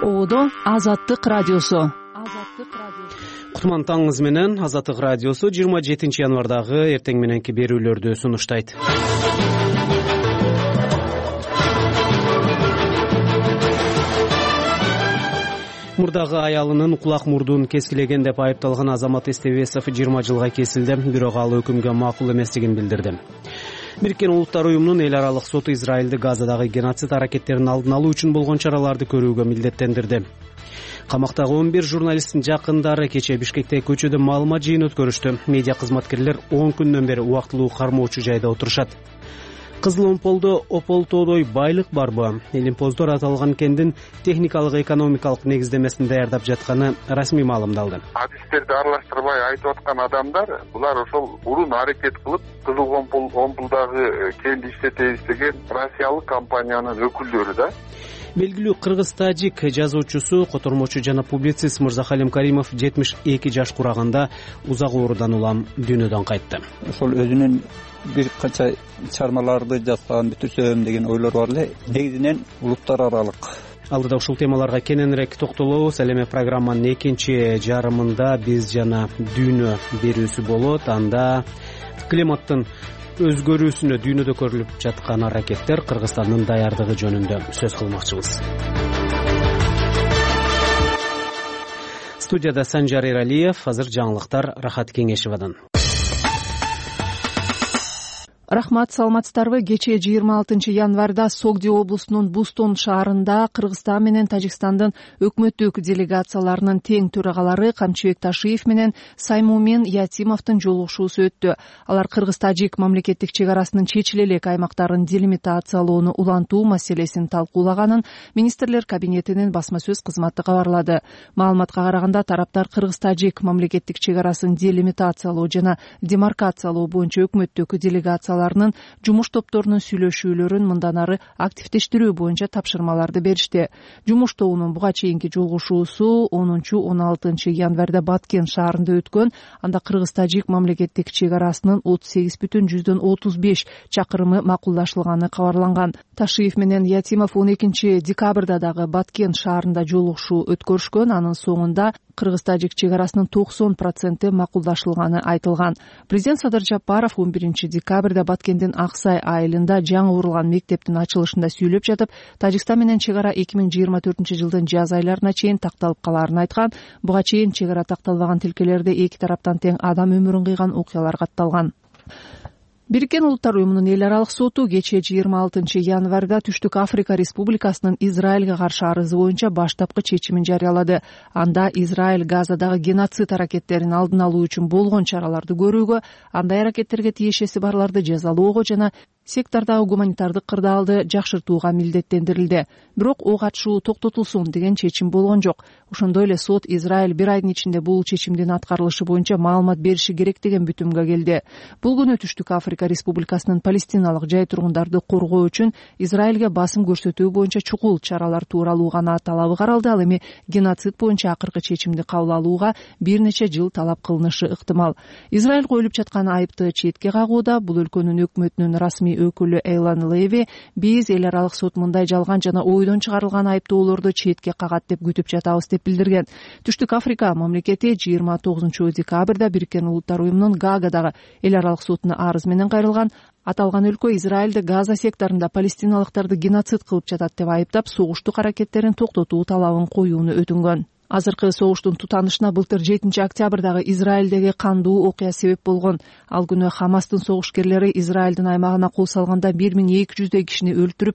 Оодо Азаттык радиосу. Кутман таңыңыз менен. Азаттык радиосу 27 январдагы эртең мененки берүүлөрдү сунуштайт. Мурдагы аялынын кулак мурдун кескилеген деп айыпталган Азамат Эстебесов 20 жылга кесилди, бирок ал өкүмгө макул эместигин билдирди. Бириккен Улуттар уюмунун эл аралык соту Израилди Газадагы геноцид аракеттерин алдын алуу үчүн болгон чараларды көрүүгө милдеттендирди. Камактагы 11 журналисттин жакындары кечээ Бишкектеги көчөдө маалымат жыйын өткөрүштү. Медиа кызматкерлер 10 күндөн бери убактылуу кармоочу жайда отурушат. Кызыл Омполдо Ополтодой байлык барбы? Элимпоздор аталган кендин техникалык экономикалык негиздемесин даярдап жатканы расмий маалымдалды. Адистерди аралаштырбай айтып аткан адамдар, булар ошол урун аракет кылып Кызыл Омполдогу кенди иштетебиз деген Россиялык компаниянын өкүлдөрү да. Белгилүү кыргыз-тажик жазуучусу, котормочу жана публицист Мырзахалим Каримов 72 жаш кураганда узак оорудан улам дүйнөдөн кайтты. Ошол өзүнүн бир канча чармаларды жазган бүтүрсөм деген ойлор бар эле. Негизинен улуттар аралык. Алдыда ушул темаларга кененирээк токтолобуз. Ал эми программанын экинчи жарымында биз жана дүйнө берүүсү болот. Анда климаттын өзгөрүүсүнө дүйнөдө көрүлүп жаткан аракеттер, Кыргызстандын даярдыгы жөнүндө сөз кылмакчыбыз. Студияда Санжар Эралиев, азыр жаңылыктар Рахат Кеңешевадан. Рахмат, саламатсыздарбы? Кечээ 26 январда Согди облусунун Бустон шаарында Кыргызстан менен Тажикстандын өкмөттүк делегацияларынын тең төрагалары Камчыбек Ташиев менен Саймумин Ятимовдун жолугушуусу өттү. Алар Кыргыз-Тажик мамлекеттик чек арасынын чечиле элек аймактарын делимитациялоону улантуу маселесин талкуулаганын министрлер кабинетинин басма сөз кызматы кабарлады. Маалыматка караганда, тараптар Кыргыз-Тажик мамлекеттик чек арасын делимитациялоо жана демаркациялоо боюнча өкмөттүк делегациялар жумуш топторунун сүйлөшүүлөрүн мындан ары активдештирүү боюнча тапшырмаларды беришти. Жумуш тобунун буга чейинки жолугушуусу 10-16 январда Баткен шаарында өткөн. Анда Кыргыз-Тажик мамлекеттик чек арасынын 38,35 чакырымы макулдашылганы кабарланган. Ташиев менен Ятимов 12 декабрда дагы Баткен шаарында жолугушуу өткөрүшкөн. Анын соңунда Кыргыз-Тажик чек арасынын 90% макулдашылганы айтылган. Президент Садыр Жапаров 11 декабрда Баткендин Аксай айылында жаңы курулган мектептин ачылышында сүйлөп жатып, Тажикстан менен чек ара 2024 жылдын жаз айларына чейин такталып каларын айткан. Буга чейин чек ара такталбаган тилкелерде эки тараптан тең адам өмүрүн кыйган окуялар катталган. Бириккен Улуттар уюмунун эл аралык соту кечээ 26 январда Түштүк Африка Республикасынын Израилге каршы арызы боюнча баштапкы чечимин жарыялады. Анда Израиль Газадагы геноцид аракеттерин алдын алуу үчүн болгон чараларды көрүүгө, андай аракеттерге тиешеси барларды жазалоого жана сектордагы гуманитардык кырдаалды жакшыртууга милдеттендирилди. Бирок ок атышуу токтотулсун деген чечим болгон жок. Ошондой эле сот Израиль бир айдын ичинде бул чечимдин аткарылышы боюнча маалымат бериши керек деген бүтүмгө келди. Бул күнү Түштүк Африка Республикасынын палестиналык жай тургундарды коргоо үчүн Израилге басым көрсөтүү боюнча чукул чаралар тууралуу гана талабы каралды. Ал эми геноцид боюнча акыркы чечимди кабыл алууга бир нече жыл талап кылынышы ыктымал. Израиль коюлуп жаткан айыпты четке кагууда. Бул өлкөнүн өкмөтүнүн расмий өкүлү Эйлан Леви биз эл аралык сот мындай жалган жана ойдон чыгарылган айыптоолорду четке кагат деп күтүп жатабыз деп билдирген. Түштүк Африка мамлекети 29 декабрда Бириккен Улуттар уюмунун Гаагадагы эл аралык сотуна арыз менен кайрылган. Аталган өлкө Израилди Газа секторунда палестиналыктарды геноцид кылып жатат деп айыптап, согуштук аракеттерин токтотуу талабын коюуну өтүнгөн. Азыркы согуштун тутанышына былтыр 7 октябрдагы Израилдеги кандуу окуя себеп болгон. Ал күнү Хамастын согушкерлери Израилдин аймагына кол салганда 1200 кишини өлтүрүп,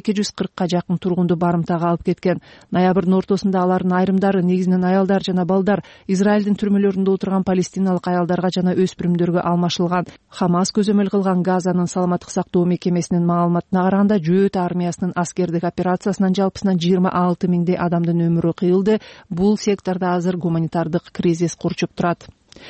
240 жакын тургунду барымтага алып кеткен. Ноябрдын ортосунда алардын айрымдары, негизинен аялдар жана балдар, Израилдин түрмөлөрүндө отурган палестиналык аялдарга жана өспүрүмдөргө алмашылган. Хамас көзөмөл кылган Газанын саламаттык сактоо мекемесинин маалыматына караганда, Жөөт армиясынын аскердик операциясынан жалпысынан 26 миңдей адамдын өмүрү кыйылды. Бул секторда азыр гуманитардык кризис курчуп турат.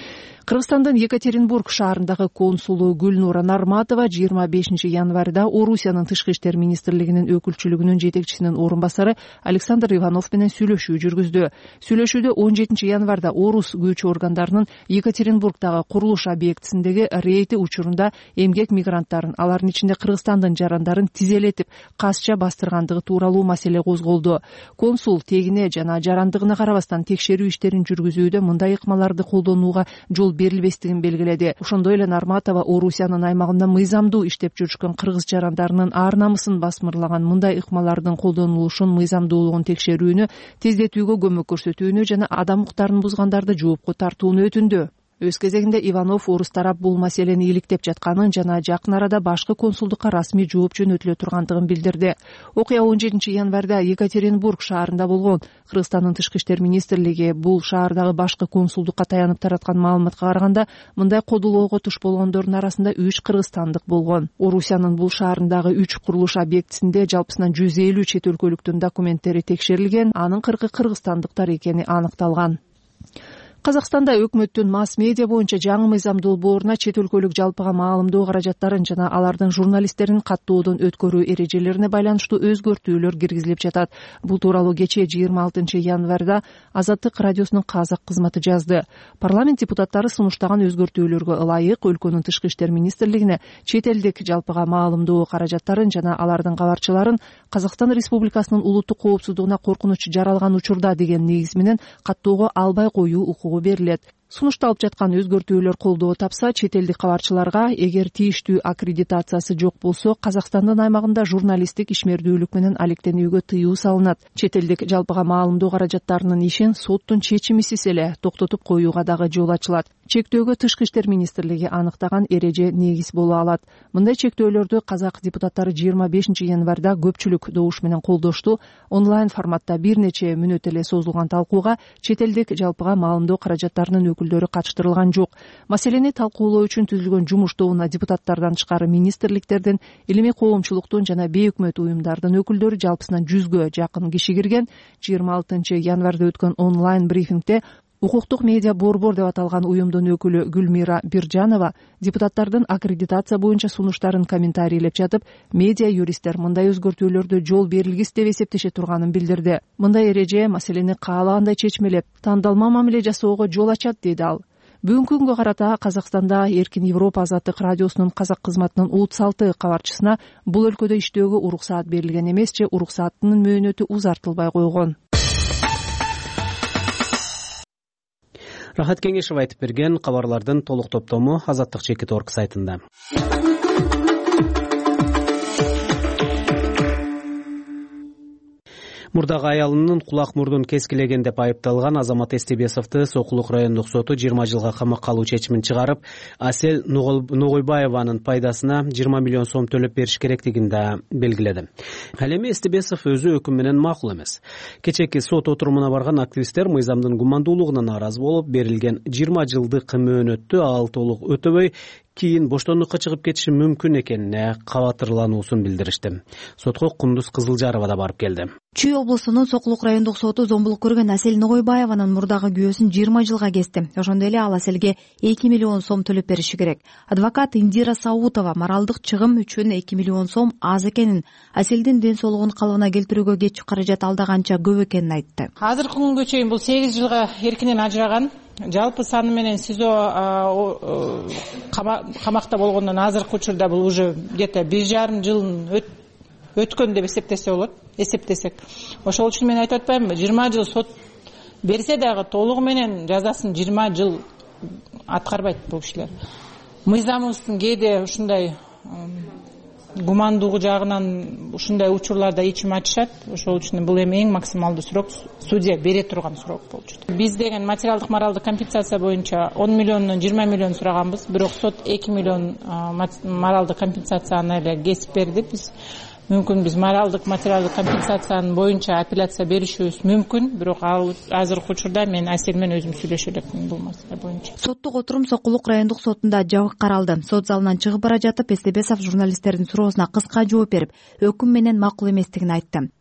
Кыргызстандын Екатеринбург шаарындагы консулу Гүлнура Нарматова 25 январда Орусиянын тышкы иштер министрлигинин өкүлчүлүгүнүн жетекчисинин орун басары Александр Иванов менен сүйлөшүү жүргүздү. Сүйлөшүүдө 17 январда орус күч органдарынын Екатеринбургдагы курулуш объектисиндеги рейди учурунда эмгек мигранттарын, алардын ичинде Кыргызстандын жарандарын тизелетип, касча бастыргандыгы тууралуу маселе козголду. Консул тегине жана жарандыгына карабастан текшерүү иштерин жүргүзүүдө мындай ыкмаларды колдонууга жол берилбестигин белгиледи. Ошондой эле Нарматова Орусиянын аймагында мыйзамдуу иштеп жүрүшкөн кыргыз жарандарынын ар намысын басмырлаган мындай ыкмалардын колдонулушун мыйзамдуулугун текшерүүнү тездетүүгө көмөк көрсөтүүнү жана адам укуктарын бузгандарды жоопко тартууну өтүндү. Өз кезегинде Иванов орус тарап бул маселени иликтеп жатканын жана жакын арада башкы консулдукка расмий жооп жөнөтүлө тургандыгын билдирди. Окуя 17 январда Екатеринбург шаарында болгон. Кыргызстандын тышкы иштер министрлиги бул шаардагы башкы консулдукка таянып тараткан маалыматка караганда, мындай кодулоого туш болгондордун арасында 3 кыргызстандык болгон. Орусиянын бул шаарындагы 3 курулуш объектисинде жалпысынан 150 чет өлкөлүктүн документтери текшерилген, анын 40 кыргызстандыктар экени аныкталган. Казакстанда өкмөттүн масс-медиа боюнча жаңы мыйзам долбооруна чет өлкөлүк жалпыга маалымдоо каражаттарын жана алардын журналисттерин каттоодон өткөрүү эрежелерине байланыштуу өзгөртүүлөр киргизилип жатат. Бул тууралуу кечээ 26 январда Азаттык радиосунун казак кызматы жазды. Парламент депутаттары сунуштаган өзгөртүүлөргө ылайык өлкөнүн тышкы иштер министрлигине чет элдик жалпыга маалымдоо каражаттарын жана алардын кабарчыларын Казакстан Республикасынын улуттук коопсуздугуна коркунуч жаралган учурда деген негиз менен каттоого албай коюу укугу берилет. Сунушталып жаткан өзгөртүүлөр колдоо тапса, чет элдик кабарчыларга эгер тийиштүү аккредитациясы жок болсо, Казакстандын аймагында журналисттик ишмердүүлүк менен алектенүүгө тыюу салынат. Чет элдик жалпыга маалымдоо каражаттарынын ишин соттун чечимисиз эле токтотуп коюуга дагы жол ачылат. Чектөөгө тышкы иштер министрлиги аныктаган эреже негиз боло алат. Мындай чектөөлөрдү казак депутаттары 25 январда көпчүлүк добуш менен колдошту. Онлайн форматта бир нече мүнөт эле созулган талкууга чет элдик жалпыга маалымдоо каражаттарынын өкүлдөрү катыштырылган жок. Маселени талкуулоо үчүн түзүлгөн жумуш тобуна депутаттардан тышкары министрликтердин, илимий коомчулуктун жана бейөкмөт уюмдардын өкүлдөрү жалпысынан 100гө жакын киши кирген. 26 январда өткөн онлайн брифингде Укуктук медиа борбор деп аталган уюмдун өкүлү Гүлмира Биржанова депутаттардын аккредитация боюнча сунуштарын комментарийлеп жатып, медиа юристтер мындай өзгөртүүлөрдө жол берилгис деп эсептеше турганын билдирди. Мындай эреже маселени каалагандай чечмелеп, тандалма мамиле жасоого жол ачат, деди ал. Бүгүнкү күнгө карата Казакстанда Эркин Европа Азаттык радиосунун казак кызматынын 36 кабарчысына бул өлкөдө иштөөгө уруксаат берилген эмес же уруксааттын мөөнөтү узартылбай койгон. Рахат Кеңешев айтып берген кабарлардын толук топтому Азаттык.org сайтында. Мурдагы аялынын кулак мурдун кескилеген деп айыпталган Азамат Эстебесовду Сокулук райондук соту 20 жылга камакка алуу чечимин чыгарып, Асель Ногойбаеванын пайдасына 20 миллион сом төлөп бериш керектигин да белгиледи. Ал эми Эстебесов өзү өкүм менен макул эмес. Кечээки сот отурумуна барган активисттер мыйзамдын гумандуулугуна нааразы болуп, берилген 20 жылдык мөөнөттү ал толук өтөбөй, кийин боштондукка чыгып кетиши мүмкүн экенине кабатырлануусун билдиришти. Сотко Кундуз Кызылжарова да барып келди. Чүй облусунун Сокулук райондук соту зомбулук көргөн Асель Ногойбаеванын мурдагы күйөөсүн 20 жылга кести. Ошондой эле ал Аселге 2 миллион сом төлөп бериши керек. Адвокат Индира Саутова моралдык чыгым үчүн 2 миллион сом аз экенин, Аселдин ден соолугун калыбына келтирүүгө кетчү каражат алдаганча көп экенин айтты. Азыркы күнгө чейин бул 8 жылга эркинен ажыраган. Жалпы саны менен СИЗО камакта болгондон азыркы учурда бул уже где-то 1,5 жылын өткөн деп эсептесек. Ошол үчүн мен айтып атпаймынбы, 20 жыл сот берсе дагы толугу менен жазасын 20 жыл аткарбайт бул кишилер. Мыйзамыбыздын кээде ушундай гумандуулугу жагынан ушундай учурларда ичим ачышат. Ошол үчүн бул эми эң максималдуу срок судья бере турган срок болчу. Биз деген материалдык моралдык компенсация боюнча 10 миллиондон 20 миллион сураганбыз, бирок сот 2 миллион моралдык компенсацияны эле кесип берди. Биз моралдык материалдык компенсациянын боюнча апелляция беришибиз мүмкүн, бирок азыркы учурда мен Асель менен өзүм сүйлөшө элекмин бул маселе боюнча. Соттук отурум Сокулук райондук сотунда жабык каралды. Сот залынан чыгып бара жатып Эстебесов журналисттердин суроосуна кыска жооп берип, өкүм менен макул эместигин айтты.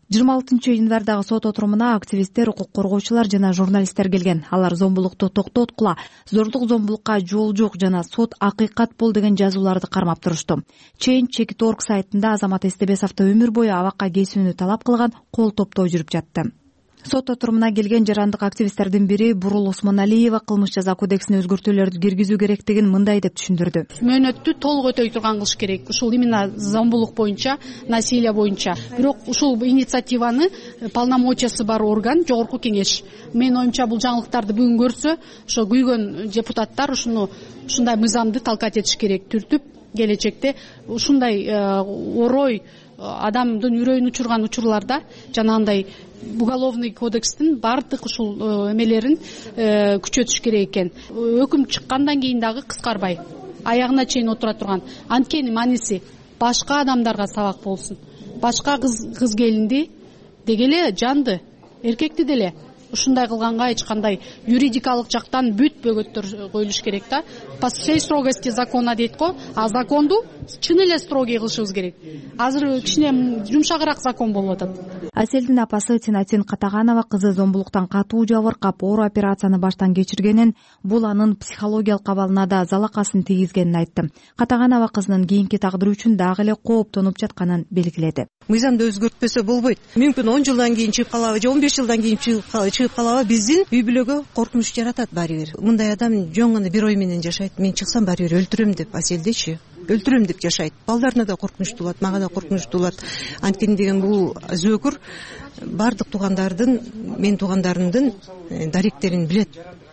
26-январдагы сот отурумуна активисттер, укук коргоочулар жана журналисттер келген. Алар зомбулукту токтоткула, зордук зомбулукка жол жок жана сот акыйкат бол деген жазууларды кармап турушту. Change.org сайтында Азамат Эстебесовду өмүр бою абакка кесүүнү талап кылган кол топтоо жүрүп жатты. Сот отурумуна келген жарандык активисттердин бири Бурул Осмоналиева кылмыш жаза кодексине өзгөртүүлөрдү киргизүү керектигин мындай деп түшүндүрдү. Мөөнөттү толук өтөй турган кылыш керек. Ушул именно зомбулук боюнча, насилие боюнча. Бирок ушул инициативаны полномочиясы бар орган Жогорку кеңеш. Менин оюмча бул жаңылыктарды бүгүн көрсө, ошо күйгөн депутаттар ушундай мыйзамды талкат этиш керек. Түртүп келечекте ушундай орой адамдын үрөйүн учурган учурларда жанагындай уголовный кодекстин бардык ушул эмелерин күчөтүш керек экен. Өкүм чыккандан кийин дагы кыскарбай аягына чейин отура турган. Анткени мааниси башка адамдарга сабак болсун. Башка кыз келинди дегеле жанды, эркекти деле ушундай кылганга эч кандай юридикалык жактан бүт бөгөттөр коюлуш керек да. По всей строгости закона дейт го, а законду чын эле строгий кылышыбыз керек. Азыр кичине жумшагыраак закон болуп атат. Аселдин апасы Тинатин Катаганова кызы зомбулуктан катуу жабыркап, оор операцияны баштан кечиргенин, бул анын психологиялык абалына да залакасын тийгизгенин айтты. Катаганова кызынын кийинки тагдыры үчүн дагы эле кооптонуп жатканын белгиледи. Мыйзамды өзгөртпөсө болбойт. Мүмкүн 10 жылдан кийин чыгып калабы же 15 жылдан кийин чыгып калабы, биздин үй бүлөгө коркунуч жаратат баары бир. Мындай адам жөн гана бир ой менен жашайт. Мен чыксам баары бир өлтүрөм деп, Аселдечи өлтүрөм деп жашайт. Балдарына да коркунучтуу болот, мага да коркунучтуу болот. Анткени деген бул зөөкүр бардык туугандардын, менин туугандарымдын даректерин билет.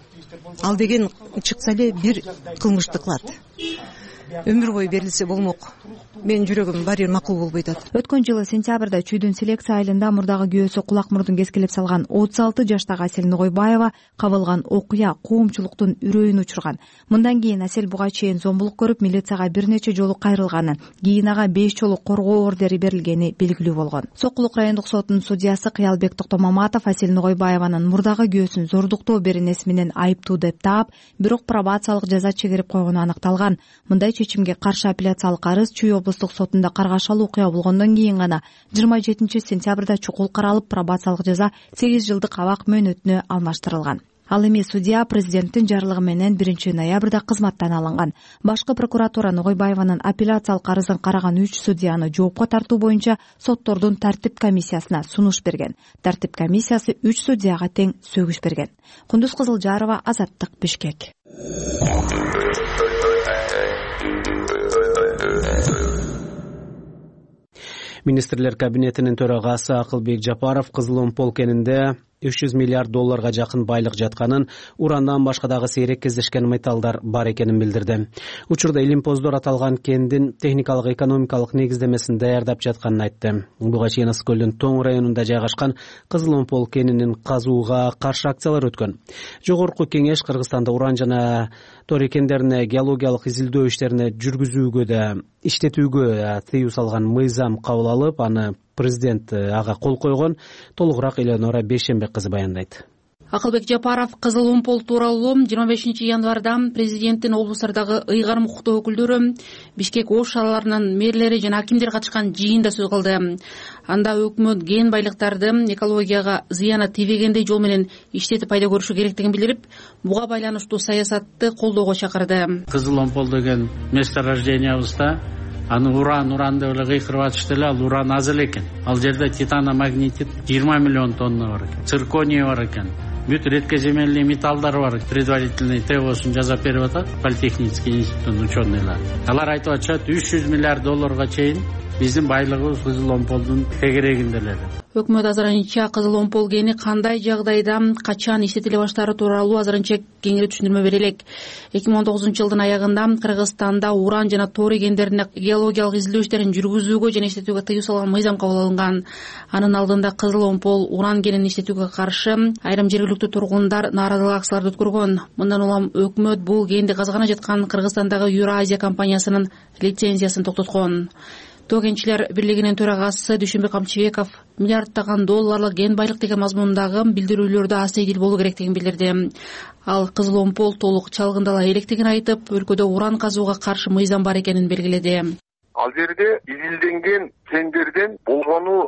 Ал деген чыкса эле бир кылмышты кылат. Өмүр бою берилсе болмок. Менин жүрөгүм баары бир макул болбой атат. Өткөн жылы сентябрда Чүйдүн селекция айылында мурдагы күйөөсү кулак мурдун кескилеп салган 36 жаштагы Асел Ногойбаева кабылган окуя коомчулуктун үрөйүн учурган. Мындан кийин Асел буга чейин зомбулук көрүп, милицияга бир нече жолу кайрылганы, кийин ага 5 жолу коргоо ордери берилгени белгилүү болгон. Сокулук райондук сотунун судьясы Кыялбек Токтомаматов Асел Ногойбаеванын мурдагы күйөөсүн зордуктоо беренеси менен айыптуу деп таап, бирок пробациялык жаза чегирип койгону аныкталган. Мындай чечимге каршы апелляциялык арыз Чүй облустук сотунда каргашалуу окуя болгондон кийин гана 27 сентябрда чукул каралып, пробациялык жаза 8 жылдык абак мөөнөтүнө алмаштырылган. Ал эми судья президенттин жарлыгы менен 1 ноябрда кызматтан алынган. Башкы прокуратура Ногойбаеванын апелляциялык арызын караган 3 судьяны жоопко тартуу боюнча соттордун тартип комиссиясына сунуш берген. Тартип комиссиясы 3 судьяга тең сөгүш берген. Кундуз Кызылжарова, Азаттык, Бишкек. Министрлер кабинетинин төрагасы Акылбек Жапаров Кызыл Омпол кенинде $300 миллиард жакын байлык жатканын, урандан башка дагы сейрек кездешкен металлдар бар экенин билдирди. Учурда илимпоздор аталган кендин техникалык экономикалык негиздемесин даярдап жатканын айтты. Буга чейин Ысык көлдүн Тоң районунда жайгашкан Кызыл Омпол кенинин казууга каршы акциялар өткөн. Жогорку кеңеш Кыргызстанда уран жана тор кендерине геологиялык изилдөө иштерине жүргүзүүгө да иштетүүгө тыюу салган мыйзам кабыл алып, аны президент ага кол койгон. Толугураак Эленора Бейшембек кызы баяндайт. Акылбек Жапаров Кызыл Омпол тууралуу 25 январда президенттин облустардагы ыйгарым укуктуу өкүлдөрү, Бишкек Ош шаарларынын мэрлери жана акимдер катышкан жыйында сөз кылды. Анда өкмөт ген байлыктарды экологияга зыяны тийбегендей жол менен иштетип пайда көрүшү керектигин билдирип, буга байланыштуу саясатты колдоого чакырды. Кызыл Омпол деген месторождениябызда аны уран деп эле кыйкырып атышты эле, ал уран аз эле экен. Ал жерде титаномагнетит 20 миллион тонна бар экен. Цирконий бар экен. Бүт редкоземельный металлдар бар. Предварительный ТОсун жазап берип атат Политехнический институттун ученыйлары. Алар айтып атышат, $300 миллиард чейин биздин байлыгыбыз Кызыл Омполдун тегерегинде эле. Өкмөт азырынча Кызыл Омпол кени кандай жагдайда качан иштетиле баштаары тууралуу азырынча кеңири түшүндүрмө бере элек. 2019 жылдын аягында Кыргызстанда уран жана тор кендерине геологиялык изилдөө иштерин жүргүзүүгө жана иштетүүгө тыюу салган мыйзам кабыл алынган. Анын алдында Кызыл Омпол уран кенин иштетүүгө каршы айрым жергиликтүү тургундар нааразылык акцияларды өткөргөн. Мындан улам өкмөт бул кенди казгана жаткан Кыргызстандагы Юразия компаниясынын лицензиясын токтоткон. Тоо кенчилер бирлигинин төрагасы Дүйшөнбек Камчыбеков миллиардтаган долларлык ген байлык деген мазмундагы билдирүүлөрдө астейдил болуу керектигин билдирди. Ал Кызыл Омпол толук чалгындала электигин айтып, өлкөдө уран казууга каршы мыйзам бар экенин белгиледи. Ал жерде изилденген кендерден болгону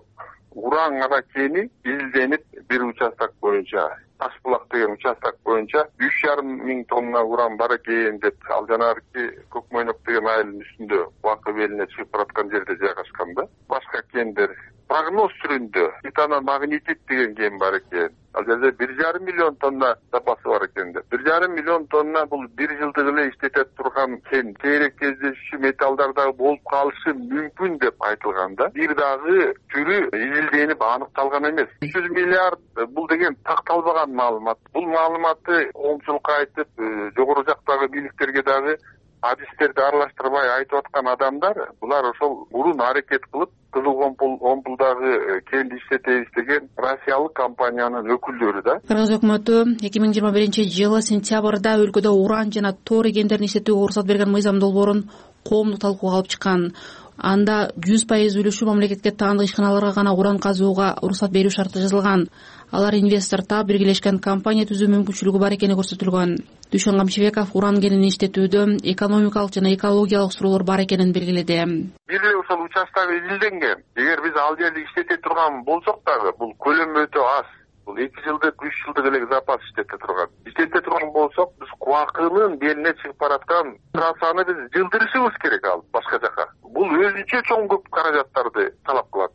уран кени изденип бир участок боюнча Таш булак деген участок боюнча 3,5 тонна уран бар экен деп ал жанагы Көкмөйнөк деген айылдын үстүндө Бакы белине чыгып бараткан жерде жайгашкан да. Башка кендер прогноз түрүндө титаномагнетит деген кен бар экен. Ал жерде 1,5 миллион тонна запасы бар экен деп. 1,5 миллион тонна бул бир жылдык эле иштете турган кен. Кейрек кездешүү металлдар дагы болуп калышы мүмкүн деп айтылган да. Бир дагы түрү изилденип аныкталган эмес. 300 миллиард бул деген такталбаган маалымат. Бул маалыматты коомчулукка айтып, жогору жактагы бийликтерге дагы адистерди аралаштырбай айтып аткан адамдар, булар ошол мурун аракет кылып Кызыл омпулдагы кенди иштетебиз деген Россиялык компаниянын өкүлдөрү да. Кыргыз өкмөтү 2021-жылы сентябрда өлкөдө уран жана тори кендерин иштетүүгө уруксат берген мыйзам долбоорун коомдук талкууга алып чыккан. Анда 100% үлүшүү мамлекетке таандык ишканаларга гана уран казууга уруксат берүү шарты жазылган. Алар инвестор таап биргелешкен компания түзүү мүмкүнчүлүгү бар экени көрсөтүлгөн. Дүйшөн Камчыбеков уран кенин иштетүүдө экономикалык жана экологиялык суроолор бар экенин белгиледи. Бир эле ошол участок изилденген. Эгер биз ал жерди иштете турган болсок дагы, бул көлөмү өтө аз. Бул 2 жылдык, 3 жылдык эле запас иштете турган. Иштете турган болсок, биз Кубакынын белине чыгып бараткан трассаны биз жылдырышыбыз керек ал башка жака. Бул өзүнчө чоң көп каражаттарды талап кылат.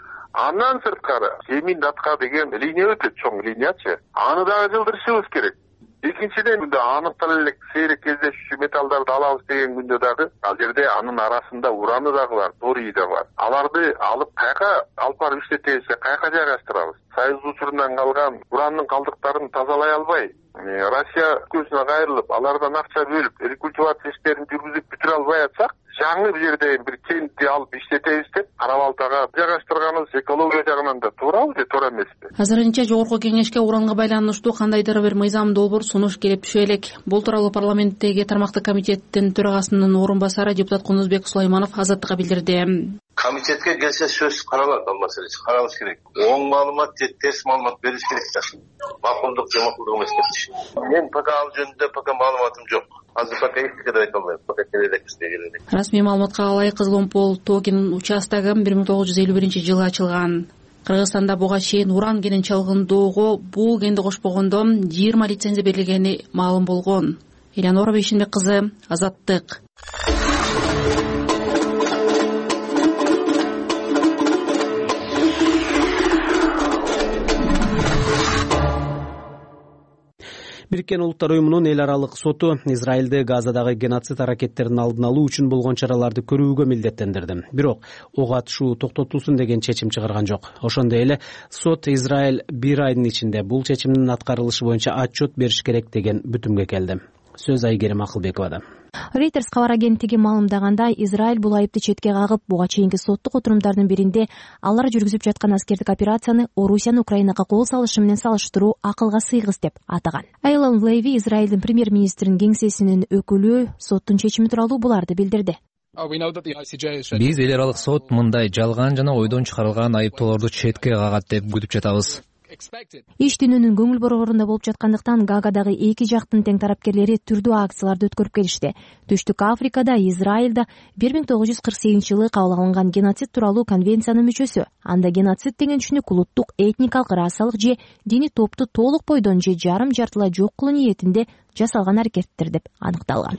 Андан сырткары Семин Датка деген линия өтөт, чоң линиячы. Аны дагы жылдырышыбыз керек. Экинчиден аныктала элек сейрек кездешүүчү металлдарды алабыз деген күндө дагы ал жерде анын арасында ураны дагы бар, торий да бар. Аларды алып кайка алып барып иштетебиз, кайка жайгаштырабыз? Союз учурунан калган уранын калдыктарын тазалай албай, Россия өлкөсүнө кайрылып, алардан акча бөлүп, рекультивация иштерин жүргүзүп бүтүрө албай атсак, жаңы бир жерде бир кентти алып иштетебиз деп Карабалтага жайгаштырганыбыз экология жагынан да туурабы же туура эмеспи? Азырынча жогорку кеңешке уранга байланыштуу кандайдыр бир мыйзам долбоор сунуш келип түшө элек. Бул тууралуу парламенттеги тармактык комитеттин төрагасынын орун басары депутат Кунузбек Сулайманов Азаттыкка билдирди. Комитетке келсе сөз каралат, ал маселе каралыш керек. Оң маалымат, терс маалымат бериш керек да. Макулдук же макулдук эмес деп. Мен пока ал жөнүндө пока маалыматым жок. Азыр пока эчтеке да айта албайм. Пока келелек. Расмий маалыматка ылайык Кызыл омпол тоо кен участогу 1951-жылы ачылган. Кыргызстанда буга чейин уран кенин чалгындоого бул кенди кошпогондо 20 лицензия берилгени маалым болгон. Элянора Бейшенбек кызы, Азаттык. Бириккен Улуттар уюмунун эл аралык соту Израилде Газадагы геноцид аракеттерин алдын алуу үчүн болгон чараларды көрүүгө милдеттендирди. Бирок ок атышуу токтотулсун деген чечим чыгарган жок. Ошондой эле сот Израиль 1 айдын ичинде бул чечимдин аткарылышы боюнча отчет бериш керек деген бүтүмгө келди. Сөз Айгерим Акылбековада. Reuters кабар агенттиги маалымдагандай, Израиль бул айыпты четке кагып, буга чейинки соттук отурумдардын биринде алар жүргүзүп жаткан аскердик операцияны Орусиянын Украинага кол салышы менен салыштыруу акылга сыйгыс деп атаган. Эйлон Леви, Израилдин премьер-министринин кеңсесинин өкүлү, соттун чечими тууралуу буларды билдирди. Биз эл аралык сот мындай жалган жана ойдон чыгарылган айыптоолорду четке кагат деп күтүп жатабыз. Иш түнүнүн көңүл борборунда болуп жаткандыктан Гаагадагы эки жактын тең тарапкерлери түрдүү акцияларды өткөрүп келишти. Түштүк Африкада Израилда 1948-жылы кабыл алынган геноцид тууралуу конвенциянын мүчөсү. Анда геноцид деген түшүнүк улуттук, этникалык, расалык же диний топту толук бойдон же жарым жартылай жок кылуу ниетинде жасалган аракеттер деп аныкталган.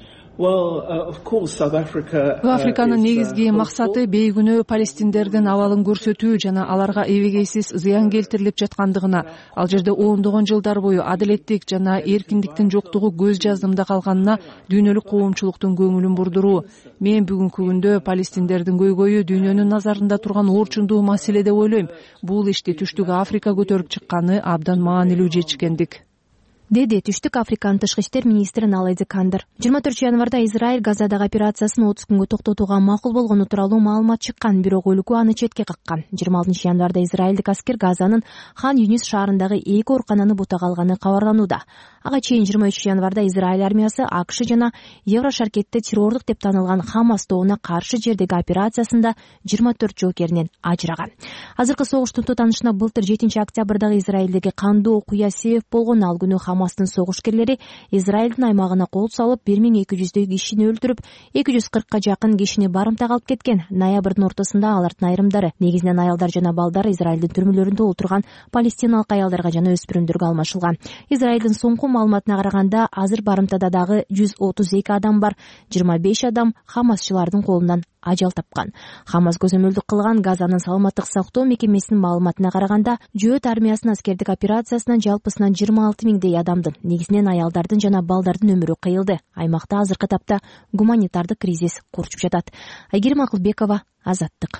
Африканын негизги максаты бейгүнөө палестиндердин абалын көрсөтүү жана аларга эбегейсиз зыян келтирилип жаткандыгына, ал жерде ондогон жылдар бою адилеттик жана эркиндиктин жоктугу көз жаздымда калганына дүйнөлүк коомчулуктун көңүлүн бурдуруу. Мен бүгүнкү күндө палестиндердин көйгөйү дүйнөнүн назарында турган орчундуу маселе деп ойлойм. Бул ишти Түштүк Африка көтөрүп чыкканы абдан маанилүү жетишкендик, деди Түштүк Африканын тышкы иштер министри Наледи Кандер. 24 январда Израиль Газадагы операциясын 30 күнгө токтотууга макул болгону тууралуу маалымат чыккан, бирок өлкө аны четке каккан. 26 январда израилдик аскер Газанын Хан Юнис шаарындагы 2 оорукананы бутага алганы кабарланууда. Ага чейин 23 январда Израиль армиясы АКШ жана Еврошаркетте террорлук деп танылган Хамас тобуна каршы жердеги операциясында 24 жоокеринен ажыраган. Азыркы согуштун тутанышына былтыр 7 октябрдагы Израилдеги кандуу окуя себеп болгон. Ал күнү Хамастын согушкерлери Израилдин аймагына кол салып 1200 кишини өлтүрүп, 240 жакын кишини барымтага алып кеткен. Ноябрдын ортосунда алардын айрымдары, негизинен аялдар жана балдар, Израилдин түрмөлөрүндө отурган палестиналык аялдарга жана өспүрүмдөргө алмашылган. Израилдин соңку маалыматына караганда, азыр барымтада дагы 132 адам бар, 25 адам Хамасчылардын колунан ажал тапкан. Хамас көзөмөлдүк кылган Газанын саламаттык сактоо мекемесинин маалыматына караганда, Жөөт армиясынын аскердик операциясынан жалпысынан 26 миңдей адамдын, негизинен аялдардын жана балдардын өмүрү кыйылды. Аймакта азыркы тапта гуманитардык кризис курчуп жатат. Айгерим Акылбекова, Азаттык.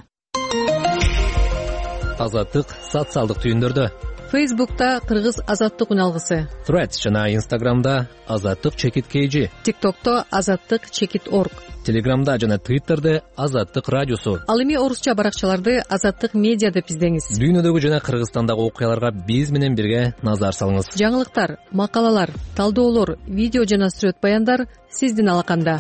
Азаттык социалдык түйүндөрдө. Фейсбукта Кыргыз Азаттык үналгысы, Threads жана Instagramда Азаттык _KG, ТикТокто Азаттык _org, Телеграмда жана Твиттерде Азаттык радиосу. Ал эми орусча баракчаларды Азаттык медиа деп издеңиз. Дүйнөдөгү жана Кыргызстандагы окуяларга биз менен бирге назар салыңыз. Жаңылыктар, макалалар, талдоолор, видео жана сүрөт баяндар сиздин алаканда.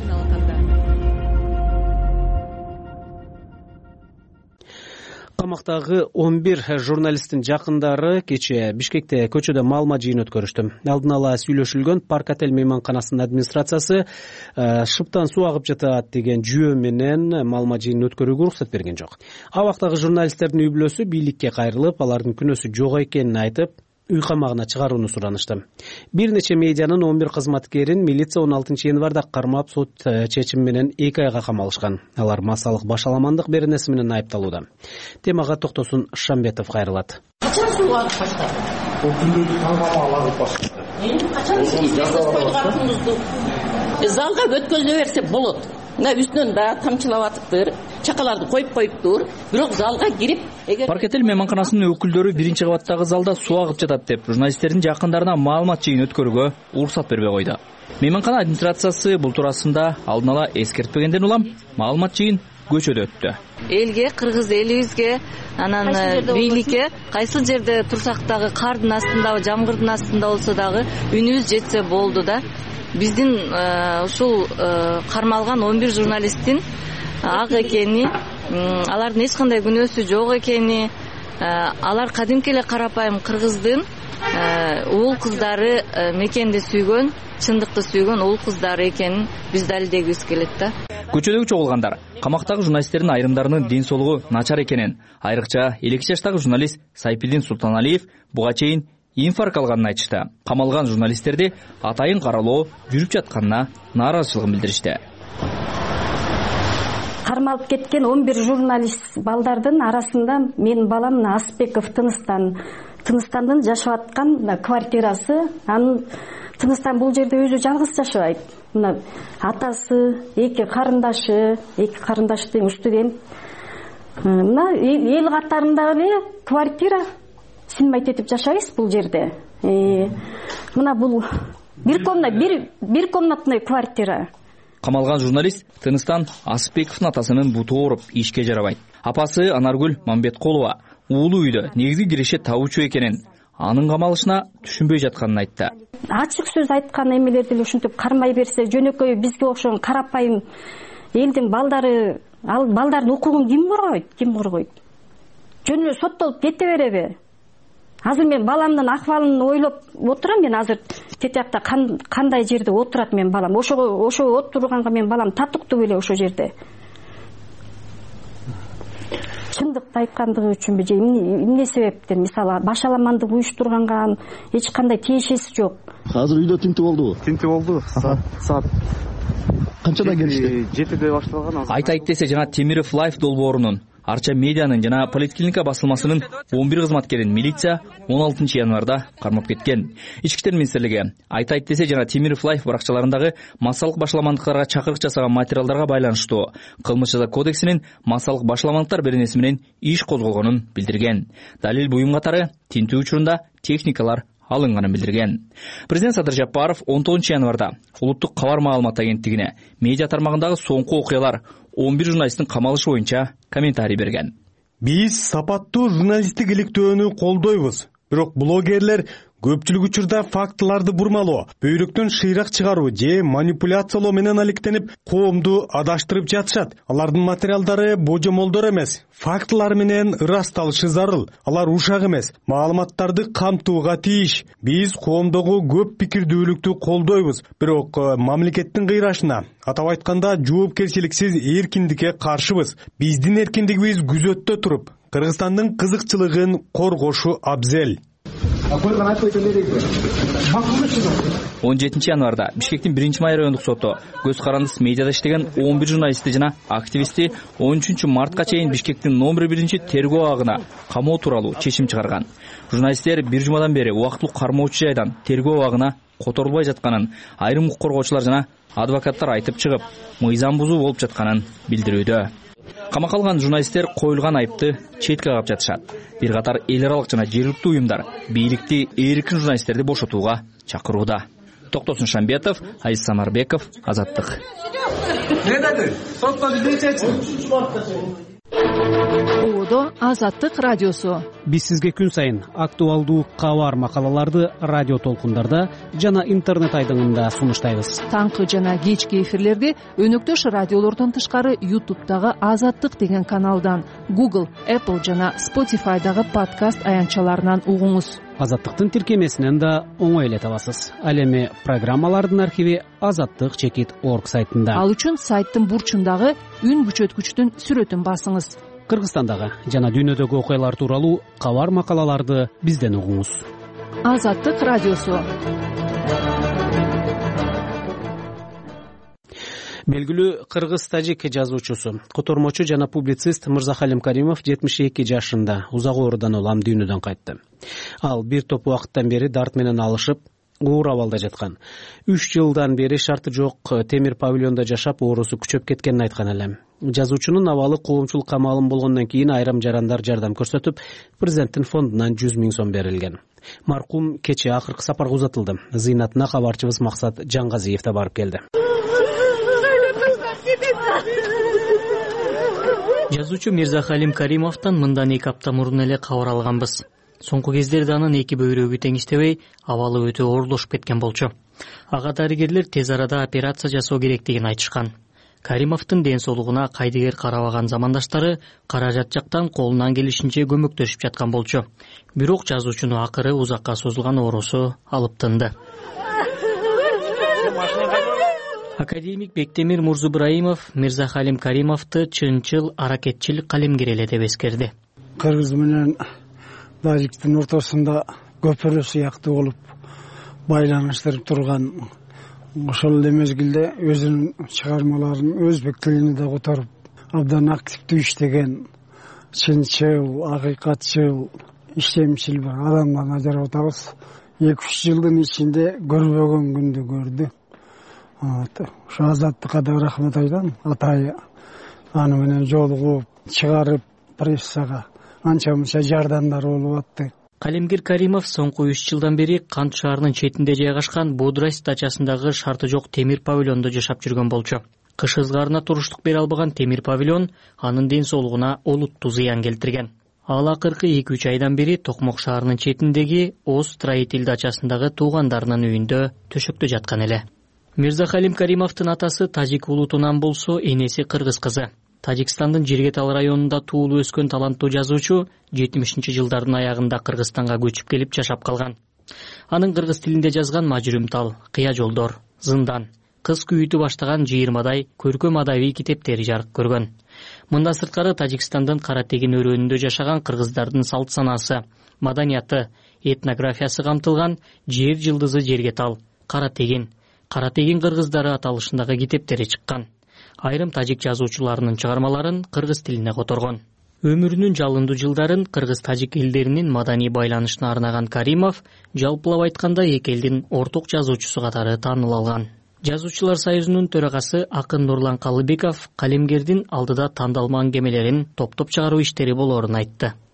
Камактагы 11 журналисттин жакындары кечээ Бишкекте көчөдө маалымат жыйын өткөрүштү. Алдын ала сүйлөшүлгөн Парк отель мейманканасынын администрациясы шыптан суу агып жатат деген жүйө менен маалымат жыйын өткөрүүгө уруксат берген жок. Абактагы журналисттердин үй бүлөсү бийликке кайрылып, алардын күнөөсү жок экенин айтып, үй камагына чыгарууну суранышты. Бир нече медианын 11 кызматкерин милиция 16 январда кармап, сот чечими менен 2 айга камалышкан. Алар массалык башаламандык беренеси менен айыпталууда. Темага токтосун Шамбетов кайрылат. Качан суу агып баштады? Бул күндөрдү таңгамал агып баштады. Качан суу залга өткөзүлө берсе болот. Мына үстүнөн да тамчылап атыптыр. Чакаларды коюп коюптур. Бирок залга кирип, Парк отель мейманканасынын өкүлдөрү 1-кабаттагы залда суу агып жатат деп журналисттердин жакындарына маалымат жыйын өткөрүүгө уруксат бербей койду. Мейманкана администрациясы бул туурасында алдын ала эскертпегенден улам маалымат жыйын көчөдө өттү. Элге, кыргыз элибизге, анан бийликке кайсыл жерде турсак дагы кардын астында, жамгырдын астында болсо дагы үнүбүз жетсе болду да. Биздин ушул кармалган 11 журналисттин ак экени, алардын эч кандай күнөөсү жок экени, алар кадимки эле карапайым кыргыздын уул кыздары, мекенди сүйгөн, чындыкты сүйгөн уул кыздары экенин биз далилдегибиз келет да. Көчөдөгү чогулгандар камактагы журналисттердин айрымдарынын ден соолугу начар экенин, айрыкча 52 жаштагы журналист Сайпилдин Султаналиев буга чейин инфаркт алганын айтышты. Камалган журналисттерди атайын каралоо жүрүп жатканына нааразычылыгын билдиришти. Кармалып кеткен 11 журналист балдардын арасында менин балам Асбеков Тыныстандын жашап аткан квартирасы. Анын Тыныстан бул жерде өзү жалгыз жашабайт. Мына атасы, эки карындашы тең студент. Мына эл катарында эле квартира синмайт этип жашайбыз бул жерде. Мына бул бир комнатный квартира. Камалган журналист Тыныстан Асбековдун атасынын буту ооруп ишке жарабайт. Апасы Анаргүл Мамбеткулова уулу үйдө негизги киреше табуучу экенин, анын камалышына түшүнбөй жатканын айтты. Ачык сөз айткан эмелерди эле ушинтип кармай берсе, жөнөкөй бизге окшогон карапайым элдин балдары, ал балдардын укугун ким коргойт? Жөнүнө соттолуп кете береби? Азыр мен баламдын акыбалын ойлоп отурам. Мен азыр тетиякта кандай жерде отурат мен балам? Ошо отурганга мен балам татыктуу беле ошо жерде. Чындыкты айткандыгы үчүнбү же эмне себептен? Мисалы башаламандык уюштурганга эч кандай тиешеси жок. Азыр үйдө тинтүү болдубу? Тинтүү болду. Саат канчада келишти? 7-де башталган. Айтайт десе жана Темиров Лайф долбоорунун, Арча медианын жана Политклиника басылмасынын 11 кызматкерин милиция 16 январда кармап кеткен. Ички иштер министрлиги Айтайт десе жана Темиров Лайф баракчаларындагы массалык башаламандыктарга чакырык жасаган материалдарга байланыштуу Кылмыш жаза кодексинин массалык башаламандыктар беренеси менен иш козголгонун билдирген. Далил буюм катары тинтүү учурунда техникалар алынганын билдирген. Президент Садыр Жапаров 19 январда Улуттук кабар маалымат агенттигине медиа тармагындагы соңку окуялар 11 журналисттин камалышы боюнча комментарий берген. Биз сапаттуу журналисттик иликтөөнү колдойбуз. Бирок блогерлер көпчүлүк учурда фактыларды бурмалоо, бөйрөктөн шыйрак чыгаруу же манипуляциялоо менен алектенип, коомду адаштырып жатышат. Алардын материалдары божомолдор эмес, фактылар менен ырасталышы зарыл. Алар ушак эмес, маалыматтарды камтууга тийиш. Биз коомдогу көп пикирдүүлүктү колдойбуз, бирок мамлекеттин кыйрашына, атап айтканда жоопкерчиликсиз эркиндикке каршыбыз. Биздин эркиндигибиз күзөттө туруп, Кыргызстандын кызыкчылыгын коргошу абзел. 17 январда Бишкектин 1-Май райондук соту көз карандысыз медиада иштеген 11 журналистти жана активистти 13 мартка чейин Бишкектин номер 1 тергөө абагына камоо тууралуу чечим чыгарган. Журналисттер бир жумадан бери убактылуу кармоочу жайдан тергөө абагына которулбай жатканын айрым укук коргоочулар жана адвокаттар айтып чыгып, мыйзам бузуу болуп жатканын билдирүүдө. Камакка алган журналисттер коюлган айыпты четке кагып жатышат. Бир катар эл аралык жана жергиликтүү уюмдар бийликти эркин журналисттерди бошотууга чакырууда. Токтосун Шамбетов, Азиз Самарбеков, Азаттык. Оодо Азаттык радиосу. Биз сизге күн сайын актуалдуу кабар макалаларды радио толкундарда жана интернет айдыңында сунуштайбыз. Таңкы жана кечки эфирлерди өнөктөш радиолордон тышкары YouTube'дагы Азаттык деген каналдан, Google, Apple жана Spotify'дагы подкаст аянтчаларынан угуңуз. Азаттыктын тиркемесинен да оңой эле табасыз. Ал эми программалардын архиви azattik.org сайтында. Ал үчүн сайттын бурчундагы үн күчөткүчтүн сүрөтүн басыңыз. Кыргызстандагы жана дүйнөдөгү окуялар тууралуу кабар макалаларды бизден угуңуз. Азаттык радиосу. Белгилүү кыргыз-тажик жазуучусу, котормочу жана публицист Мырзахалим Каримов 72 жашында узак оорудан улам дүйнөдөн кайтты. Ал бир топ убакыттан бери дарт менен алышып, оор абалда жаткан. 3 жылдан бери шарты жок темир павильондо жашап, оорусу күчөп кеткенин айткан элем. Жазуучунун абалы коомчулукка маалым болгондон кийин айрым жарандар жардам көрсөтүп, президенттин фондунан 100 000 сом берилген. Маркум кечээ акыркы сапарга узатылды. Зыйнатына кабарчыбыз Максат Жаңгазиев да барып келди. Жазуучу Мирзахалим Каримовдон мындан 2 апта мурун эле кабар алганбыз. Соңку кездерде анын 2 бөйрөгү теңиштебей, абалы өтө оорлошуп кеткен болчу. Ага дарыгерлер тез арада операция жасоо керектигин айтышкан. Каримовдун ден соолугуна кайдыгер карабаган замандаштары каражат жактан колунан келишинче көмөктөшүп жаткан болчу. Бирок жазуучуну акыры узакка созулган оорусу алып тынды. Академик Бектемир Мурзубраимов Мирзахалим Каримовду чынчыл аракетчил калемгер эле деп эскерди. Кыргыз менен Тажиктин ортосунда көпүрө сыяктуу болуп байланыштырып турган ошол эле мезгилде өзүнүн чыгармаларын өзбек тилине да которуп абдан активдүү иштеген чынчыл, акыйкатчыл, иштемчил бир адамдан ажырап атабыз. 2-3 жылдын ичинде көрбөгөн күндү көрдү. Ошо Азаттыкка да рахмат айтам. Атайы аны менен жолугуп чыгарып прессага анча-мынча жардамдар болуп атты. Калемгер Каримов соңку 3 жылдан бери Кант шаарынын четинде жайгашкан Бодрайс дачасындагы шарты жок темир павильондо жашап жүргөн болчу. Кыш ызгаарына туруштук бере албаган темир павильон анын ден соолугуна олуттуу зыян келтирген. Ал акыркы 2-3 айдан бери Токмок шаарынын четиндеги Оз Строитель дачасындагы туугандарынын үйүндө төшөктө жаткан эле. Мирзахалим Каримовдун атасы тажик улутунан болсо, энеси кыргыз кызы. Тажикстандын Жиргетал районунда туулуп өскөн таланттуу жазуучу 70-жылдардын аягында Кыргызстанга көчүп келип жашап калган. Анын кыргыз тилинде жазган Мажрүм тал, Кыя жолдор, Зындан, Кыз күйүтү баштаган 20 көркөм адабий китептери жарык көргөн. Мындан сырткары Тажикстандын Кара Тегин өрөөнүндө жашаган кыргыздардын салт санасы, маданияты, этнографиясы камтылган Жер жылдызы жерге тал, Кара Тегин кыргыздары аталышындагы китептери чыккан. Айрым тажик жазуучуларынын чыгармаларын кыргыз тилине которгон. Өмүрүнүн жалындуу жылдарын кыргыз-тажик элдеринин маданий байланышына арнаган Каримов жалпылап айтканда эки элдин орток жазуучусу катары тааныл алган. Жазуучулар союзунун төрагасы Акын Нурлан Калыбеков калемгердин алдыда тандалма аңгемелерин топтоп чыгаруу иштери болоорун айтты.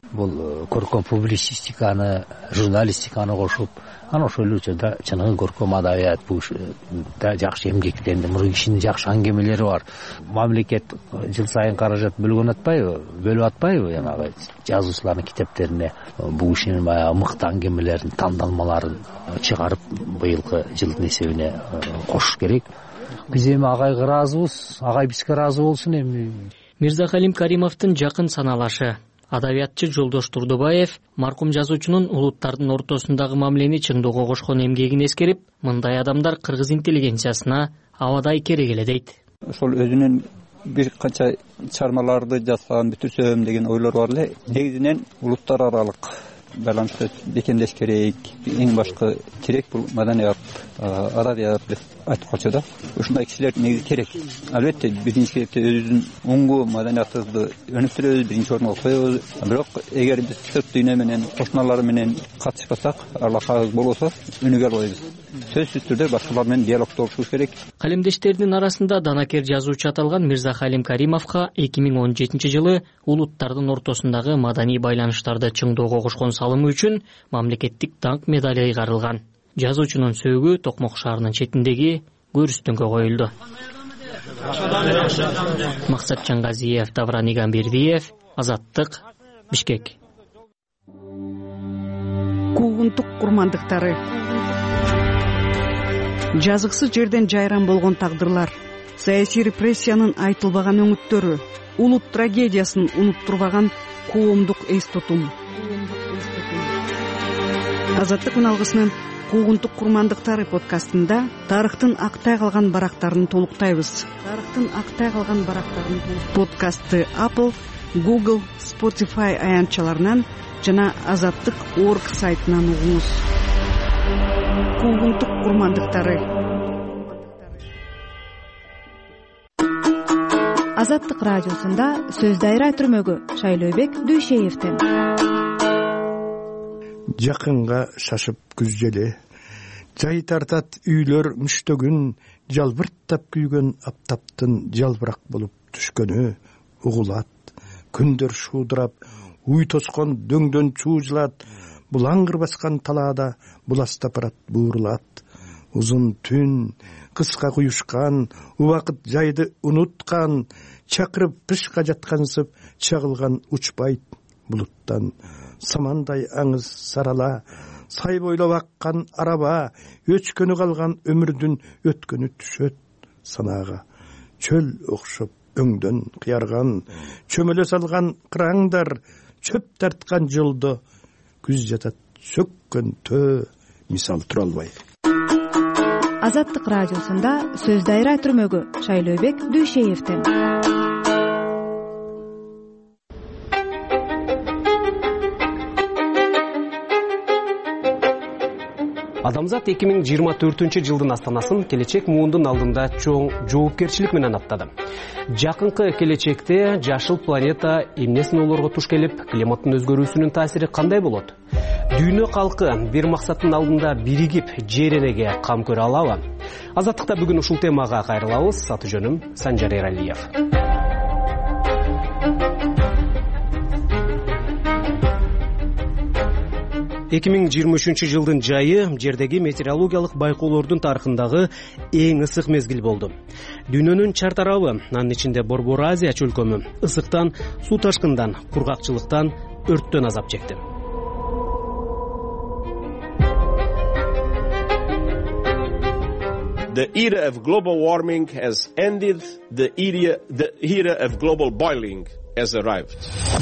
бул көркөм публицистиканы, журналистиканы кошуп, анан ошол эле учурда чыныгы көркөм адабият да жакшы эмгектенди. Мурун кишинин жакшы аңгемелери бар. Мамлекет жыл сайын каражат бөлүп атпайбы жанагы жазуучулардын китептерине бул кишинин баягы мыкты аңгемелерин, тандалмаларын чыгарып быйылкы жылдын эсебине кошуш керек. Биз эми агайга ыраазыбыз, агай бизге ыраазы болсун эми. Мирзахалим Каримовдун жакын саналашы адабиятчы Жолдош Турдубаев маркум жазуучунун улуттардын ортосундагы мамилени чыңдоого кошкон эмгегин эскерип, мындай адамдар кыргыз интеллигенциясына абадай керек эле дейт. Ошол өзүнүн бир канча чыгармаларды жазсам, бүтүрсөм деген ойлор бар эле. Негизинен улуттар аралык байланышты бекемдеш керек. Эң башкы керек бул маданият, адабият деп айтып койчу да. Ушундай кишилер негизи керек. Албетте биринчи кезекте өзүбүздүн оңгу маданиятыбызды өнүктүрөбүз, биринчи орунга коебуз. Бирок эгер биз сырт дүйнө менен, кошуналар менен катышпасак, алакабыз болбосо өнүгө албайбыз. Сөзсүз түрдө башкалар менен диалогдо болушубуз керек. Калемдештеринин арасында данакер жазуучу аталган Мирзахалим Каримовго 2017 жылы улуттардын ортосундагы маданий байланыштарды чыңдоого кошкон салымы үчүн мамлекеттик даңк медали ыйгарылган. Жазуучунун сөөгү Токмок шаарынын четиндеги көрүстөнгө коюлду. Максат Чангазиев, Давран Игамбердиев, Азаттык, Бишкек. Куугунтук курмандыктары. Жазыксыз жерден жайран болгон тагдырлар, саясий репрессиянын айтылбаган өңүттөрү, улут трагедиясын унуттурбаган коомдук эс тутум. Азаттык үналгысынын Куугунтук курмандыктары подкастында тарыхтын актай калган барактарын толуктайбыз. Подкастты Apple, Google, Spotify аянтчаларынан жана Азаттык.org сайтынан угуңуз. Куугунтук курмандыктары. Азаттык радиосунда сөз дайра түрмөгү Шайлообек Дүйшеевден. Жакынга шашып күз желе, жай тартат үйлөр мүштөгүн, жалбырттап күйгөн аптаптын жалбырак болуп түшкөнү угулат. Күндөр шуудурап, уй тоскон дөңдөн чуужулат, булаңгыр баскан талаада буластапырат буурулат. Узун түн, кыска куюшкан, убакыт жайды унуткан, чакырып кышка жаткансып, чагылган учпайт булуттан. Самандай аңыз сарала, сай бойлоп аккан араба, өчкөнү калган өмүрдүн өткөнү түшөт санаага. Чөл окшоп өңдөн кыярган, чөмөлө салган кыраңдар, чөп тарткан жолдо күз жатат сөккөн төө, мисал тура албай. Азаттык радиосунда сөз дайра түрмөгү Шайлообек Дүйшеевден. Адамзат 2024 жылдын астанасын келечек муундун алдында чоң жоопкерчилик менен аттады. Жакынкы келечекте жашыл планета эмне сыноолорго туш келип, климаттын өзгөрүүсүнүн таасири кандай болот? Дүйнө калкы бир максаттын алдында биригип, жер энеге кам көрө алабы? Азаттыкта бүгүн ушул темага кайрылабыз. Аты жөнүм Санжар Эралиев. 2023 жылдын жайы жердеги метеорологиялык байкоолордун тарыхындагы эң ысык мезгил болду. Дүйнөнүн чар тарабы, анын ичинде Борбор Азия чөлкөмү, ысыктан, суу ташкындан, кургакчылыктан, өрттөн азап чекти. The era of global warming has ended. The era of global boiling has arrived.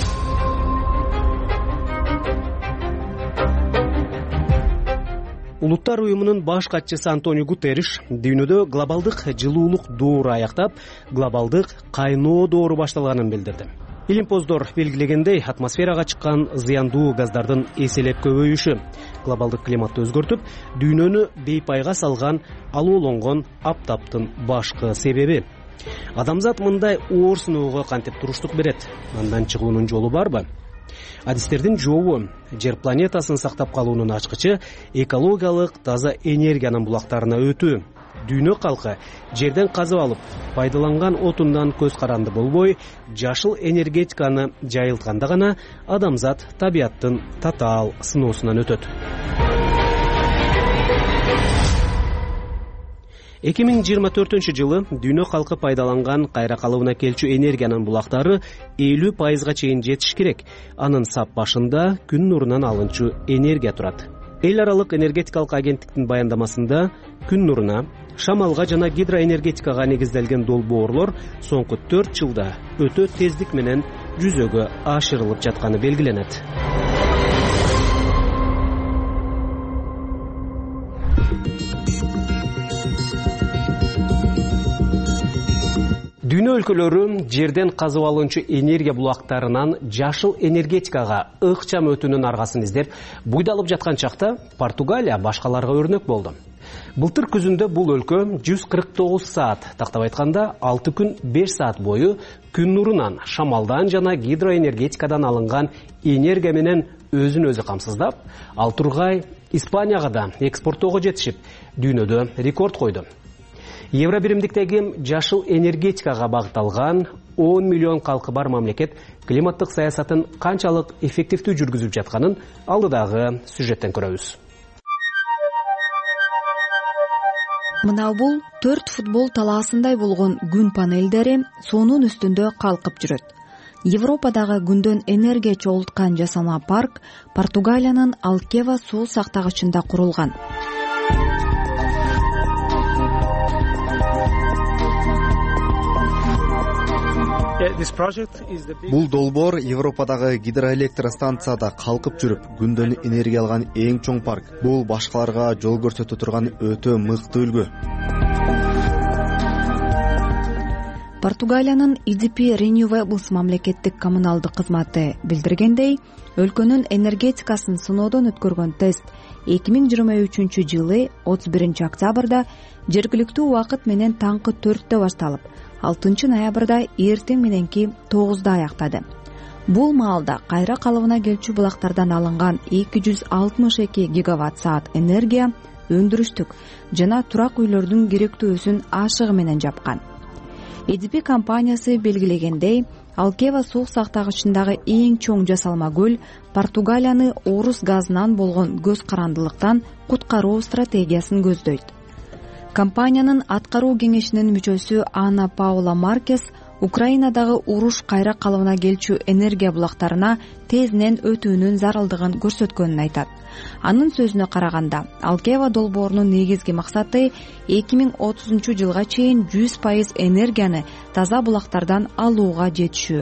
Улуттар уюмунун баш катчысы Антонио Гутерриш дүйнөдө глобалдык жылуулук доору аяктап, глобалдык кайноо доору башталганын билдирди. Илимпоздор белгилегендей, атмосферага чыккан зыяндуу газдардын эселеп көбөйүшү глобалдык климатты өзгөртүп, дүйнөнү бейпайга салган алоолонгон аптаптын башкы себеби. Адамзат мындай оор сыноого кантип туруштук берет? Андан чыгуунун жолу барбы? Адистердин жообу жер планетасын сактап калуунун ачкычы экологиялык таза энергиянын булактарына өтүү. дүйнө калкы жерден казып алып пайдаланган отундан көз каранды болбой, жашыл энергетиканы жайылтканда гана адамзат табияттын татаал сыноосунан өтөт. 2024-жылы дүйнө калкы пайдаланган кайра калыбына келчү энергиянын булактары 50% чейин жетиш керек. Анын сап башында күн нурунан алынчу энергия турат. Эл аралык энергетикалык агенттиктин баяндамасында күн нуруна, шамалга жана гидроэнергетикага негизделген долбоорлор соңку 4 жылда өтө тездик менен жүзөгө ашырылып жатканы белгиленет. Дүйнө өлкөлөрү жерден казып алынчу энергия булактарынан жашыл энергетикага ыкчам өтүүнүн аргасын издеп буйдалып жаткан чакта Португалия башкаларга өрнөк болду. Былтыр күзүндө бул өлкө 149 саат, тактап айтканда 6 күн 5 саат бою күн нурунан, шамалдан жана гидроэнергетикадан алынган энергия менен өзүн өзү камсыздап, ал тургай Испанияга да экспорттоого жетишип, дүйнөдө рекорд койду. Евро биримдиктеги жашыл энергетикага багытталган 10 миллион калкы бар мамлекет климаттык саясатын канчалык эффективдүү жүргүзүп жатканын алдыдагы сюжеттен көрөбүз. Мына бул 4 футбол талаасындай болгон күн панелдери суунун үстүндө калкып жүрөт. Европадагы күндөн энергия чогулткан жасалма парк Португалиянын Алкева суу сактагычында курулган. Бул долбоор Европадагы гидроэлектростанцияда калкып жүрүп, күндөн энергия алган эң чоң парк. Бул башкаларга жол көрсөтө турган өтө мыкты үлгү. Португалиянын IDP Renewables мамлекеттик коммуналдык кызматы билдиргендей, өлкөнүн энергетикасын сыноодон өткөргөн тест 2023-жылы 31 октябрда жергиликтүү убакыт менен таңкы 4-тө башталып, 6 ноябрда эртең мененки 9-да аяктады. Бул маалда кайра калыбына келчү булактардан алынган 262 гигаватт саат энергия өндүрүштүк жана турак үйлөрдүн керектүүсүн ашыгы менен жапкан. IDP компаниясы белгилегендей, Алкева суу сактагычындагы эң чоң жасалма көл Португалияны орус газынан болгон көз карандылыктан куткаруу стратегиясын көздөйт. Компаниянын аткаруу кеңешинин мүчөсү Анна Паула Маркес Украинадагы уруш кайра калыбына келчү энергия булактарына тезинен өтүүнүн зарылдыгын көрсөткөнүн айтат. Анын сөзүнө караганда, Алкева долбоорунун негизги максаты 2030-жылга чейин 100% энергияны таза булактардан алууга жетишүү.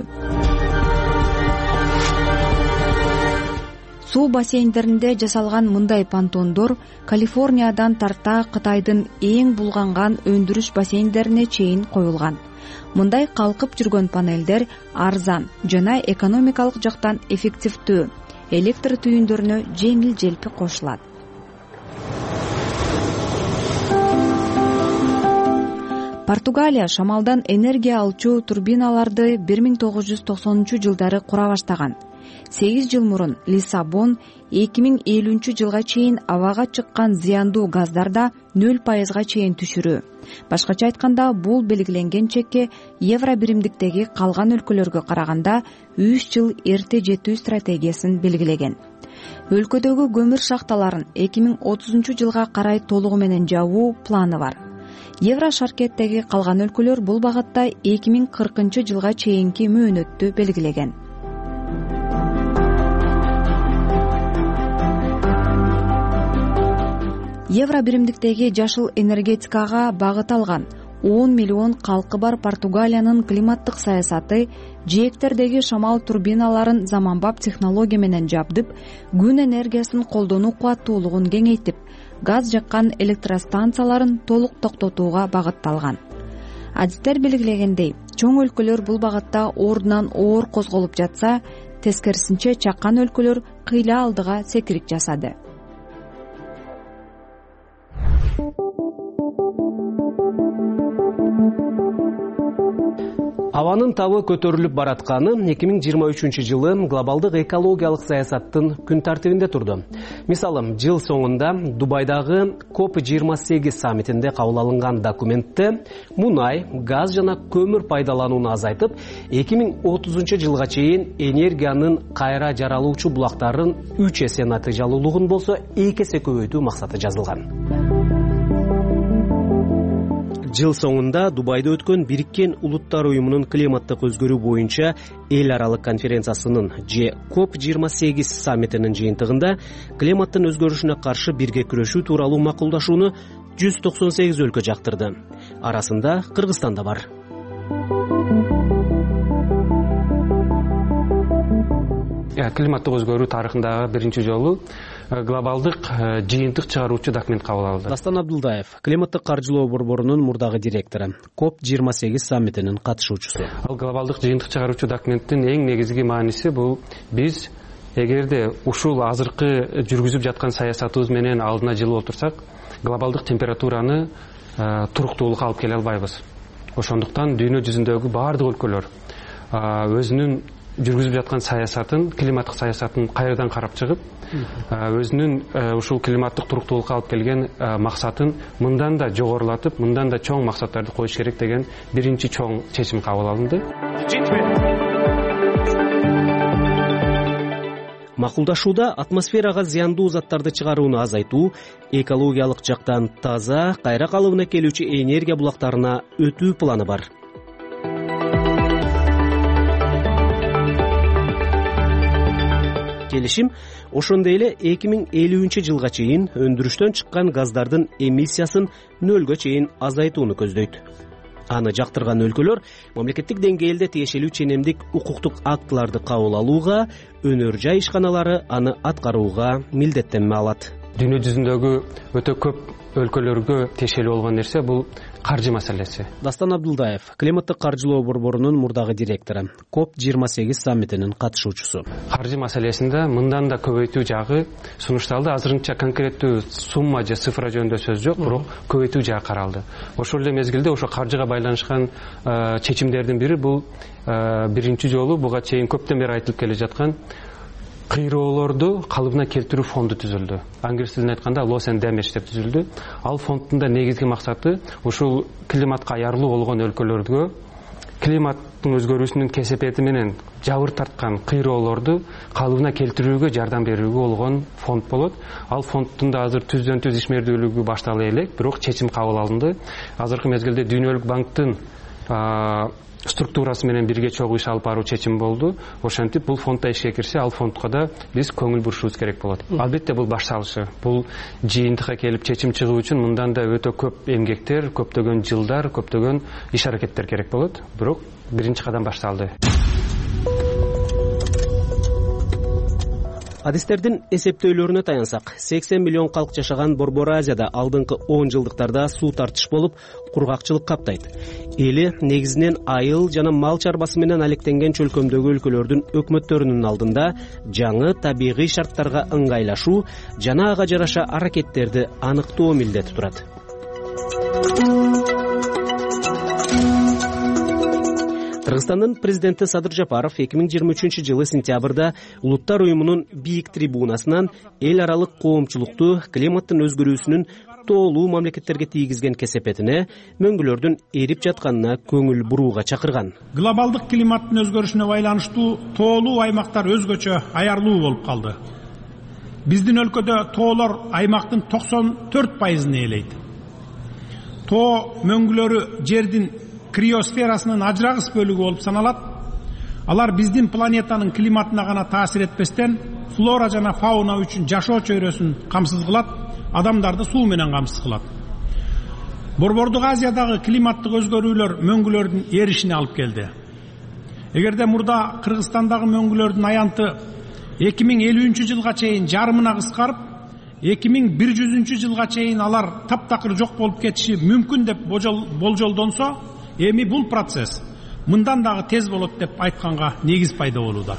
Суу бассейндеринде жасалган мындай понтондор Калифорниядан тарта Кытайдын эң булганган өндүрүш бассейндерине чейин коюлган. Мындай калкып жүргөн панелдер арзан жана экономикалык жактан эффективдүү, электр түйүндөрүнө жеңил желпи кошулат. Португалия шамалдан энергия алчу турбиналарды 1990-жылдары кура баштаган. 8 жыл мурун Лиссабон 2050-жылга чейин абага чыккан зыяндуу газдарда 0%га чейин түшүрүү. Башкача айтканда, бул белгиленген чекке евро биримдиктеги калган өлкөлөргө караганда 3 жыл эрте жетүү стратегиясын белгилеген. Өлкөдөгү көмүр шахталарын 2030-жылга карай толугу менен жабуу планы бар. Евро шаркеттеги калган өлкөлөр бул багытта 2040-жылга чейинки мөөнөттү белгилеген. Евро биримдиктеги жашыл энергетикага багыт алган 10 миллион калкы бар Португалиянын климаттык саясаты жээктердеги шамал турбиналарын заманбап технология менен жабдып, күн энергиясын колдонуу кубаттуулугун кеңейтип, газ жаккан электростанцияларын толук токтотууга багытталган. Адистер белгилегендей, чоң өлкөлөр бул багытта ордунан оор козголуп жатса, тескерисинче чаккан өлкөлөр кыйла алдыга секирик жасады. Абанын табы көтөрүлүп баратканы 2023-жылы глобалдык экологиялык саясаттын күн тартибинде турду. Мисалы, жыл соңунда Дубайдагы COP28 саммитинде кабыл алынган документте мунай, газ жана көмүр пайдаланууну азайтып, 2030 жылга чейин энергиянын кайра жаралуучу булактарын 3 эсе натыйжалуулугун болсо 2 эсе көбөйтүү максаты жазылган. Жыл соңунда Дубайда өткөн Бириккен Улуттар уюмунун климаттык өзгөрүү боюнча эл аралык конференциясынын COP28 саммитинин жыйынтыгында климаттын өзгөрүшүнө каршы бирге күрөшүү тууралуу макулдашууну 198 өлкө жактырды. Арасында Кыргызстан да бар. Климаттык өзгөрүү тарыхындагы биринчи жолу глобалдык жыйынтык чыгаруучу документ кабыл алынды. Дастан Абдулдаев, климаттык каржылоо борборунун мурдагы директору, COP28 саммитинин катышуучусу. Ал глобалдык жыйынтык чыгаруучу документтин эң негизги мааниси бул биз эгерде ушул азыркы жүргүзүп жаткан саясатыбыз менен алдына жылып отурсак, глобалдык температураны туруктуулукка алып келе албайбыз. Ошондуктан дүйнө жүзүндөгү баардык өлкөлөр өзүнүн жүргүзүп жаткан саясатын, климаттык саясатын кайрадан карап чыгып, өзүнүн ушул климаттык туруктуулукка алып келген максатын мындан да жогорулатып, мындан да чоң максаттарды коюш керек деген биринчи чоң чечим кабыл алынды. Макулдашууда атмосферага зыяндуу заттарды чыгарууну азайтуу, экологиялык жактан таза, кайра калыбына келүүчү энергия булактарына өтүү планы бар. Келишим ошондой эле 2050 жылга чейин өндүрүштөн чыккан газдардын эмиссиясын 0 чейин азайтууну көздөйт. Аны жактырган өлкөлөр мамлекеттик деңгээлде тиешелүү ченемдик укуктук актыларды кабыл алууга, өнөр жай ишканалары аны аткарууга милдеттенме алат. Дүйнө жүзүндөгү өтө көп өлкөлөргө тиешелүү болгон нерсе бул каржы маселеси. Дастан Абдулдаев, климаттык каржылоо борборунун мурдагы директору, COP28 саммитинин катышуучусу. Каржы маселесинде мындан да көбөйтүү жагы сунушталды. Азырынча конкреттүү сумма же цифра жөнүндө сөз жок, бирок көбөйтүү жагы каралды. Ошол эле мезгилде ошо каржыга байланышкан чечимдердин бири бул биринчи жолу буга чейин көптөн бери айтылып келе жаткан кыйроолорду калыбына келтирүү фонду түзүлдү. Англис тилинде айтканда loss and damage деп түзүлдү. Ал фонддун да негизги максаты ушул климатка аярлуу болгон өлкөлөргө климаттын өзгөрүүсүнүн кесепети менен жабыр тарткан кыйроолорду калыбына келтирүүгө жардам берүүгө болгон фонд болот. Ал фонддун да азыр түздөн түз ишмердүүлүгү баштала элек, бирок чечим кабыл алынды. Азыркы мезгилде Дүйнөлүк банктын структурасы менен бирге чогуу иш алып баруу чечим болду. Ошентип бул фондда ишке кирсе, ал фондко да биз көңүл бурушубуз керек болот. Албетте бул баш салышы. Бул жыйынтыкка келип чечим чыгуу үчүн мындан да өтө көп эмгектер, көптөгөн жылдар, көптөгөн иш аракеттер керек болот. Бирок биринчи кадам башталды. Адистердин эсептөөлөрүнө таянсак, 80 миллион калк жашаган Борбор Азияда алдыңкы 10 жылдыктарда суу тартыш болуп, кургакчылык каптайт. Эли негизинен айыл жана мал чарбасы менен алектенген чөлкөмдөгү өлкөлөрдүн өкмөттөрүнүн алдында жаңы табигый шарттарга ыңгайлашуу жана ага жараша аракеттерди аныктоо милдети турат. Кыргызстандын президенти Садыр Жапаров 2023 жылы сентябрда Улуттар уюмунун бийик трибунасынан эл аралык коомчулукту климаттын өзгөрүүсүнүн тоолуу мамлекеттерге тийгизген кесепетине, мөңгүлөрдүн эрип жатканына көңүл бурууга чакырган. Глобалдык климаттын өзгөрүшүнө байланыштуу тоолуу аймактар өзгөчө аярлуу болуп калды. Биздин өлкөдө тоолор аймактын 94% ээлейт. Тоо мөңгүлөрү жердин криосферасынын ажырагыс бөлүгү болуп саналат. Алар биздин планетанын климатына гана таасир этпестен, флора жана фауна үчүн жашоо чөйрөсүн камсыз кылат, адамдарды суу менен камсыз кылат. Борбордук Азиядагы климаттык өзгөрүүлөр мөңгүлөрдүн эришине алып келди. Эгерде мурда Кыргызстандагы мөңгүлөрдүн аянты 2050 жылга чейин жарымына кыскарып, 2100 жылга чейин алар таптакыр жок болуп кетиши мүмкүн деп болжолдонсо, эми бул процесс мындан дагы тез болот деп айтканга негиз пайда болууда.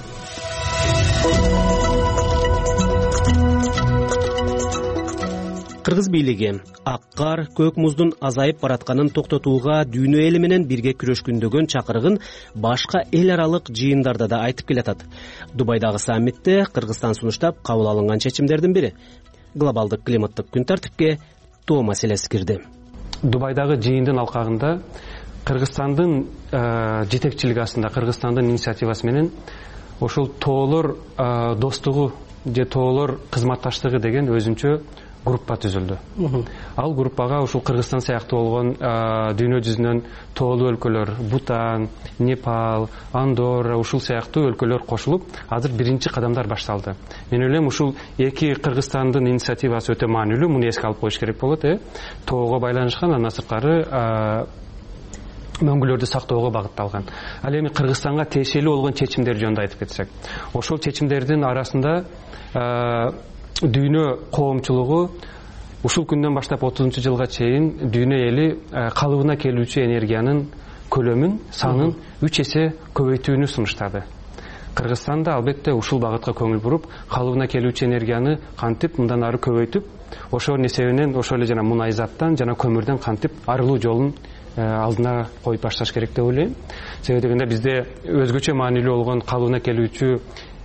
кыргыз бийлиги ак кар, көк муздун азайып баратканын токтотууга дүйнө эли менен бирге күрөшкүндөгөн чакырыгын башка эл аралык жыйындарда да айтып келатат. Дубайдагы саммитте Кыргызстан сунуштап кабыл алынган чечимдердин бири глобалдык климаттык күн тартипке тоо маселеси кирди. Дубайдагы жыйындын алкагында Кыргызстандын жетекчилиги астында, Кыргызстандын инициативасы менен ошол тоолор достугу же тоолор кызматташтыгы деген өзүнчө группа түзүлдү. Ал группага ушул Кыргызстан сыяктуу болгон дүйнө жүзүнөн тоолуу өлкөлөр, Бутан, Непал, Андорра ушул сыяктуу өлкөлөр кошулуп, азыр биринчи кадамдар башталды. Мен ойлойм, ушул эки Кыргызстандын инициативасы өтө маанилүү, муну эске алып коюш керек болот. Тоого байланышкан, андан сырткары мөңгүлөрдү сактоого багытталган. Ал эми Кыргызстанга тиешелүү болгон чечимдер жөнүндө айтып кетсек, ошол чечимдердин арасында дүйнө коомчулугу ушул күндөн баштап 30-жылга чейин дүйнө эли калыбына келүүчү энергиянын көлөмүн, санын 3 эсе көбөйтүүнү сунуштады. Кыргызстан да албетте ушул багытка көңүл буруп, калыбына келүүчү энергияны кантип мындан ары көбөйтүп, ошонун эсебинен ошол эле жана мунай заттан жана көмүрдөн кантип арылуу жолун алдына коюп башташ керек деп ойлойм. Себеби дегенде бизде өзгөчө маанилүү болгон калыбына келүүчү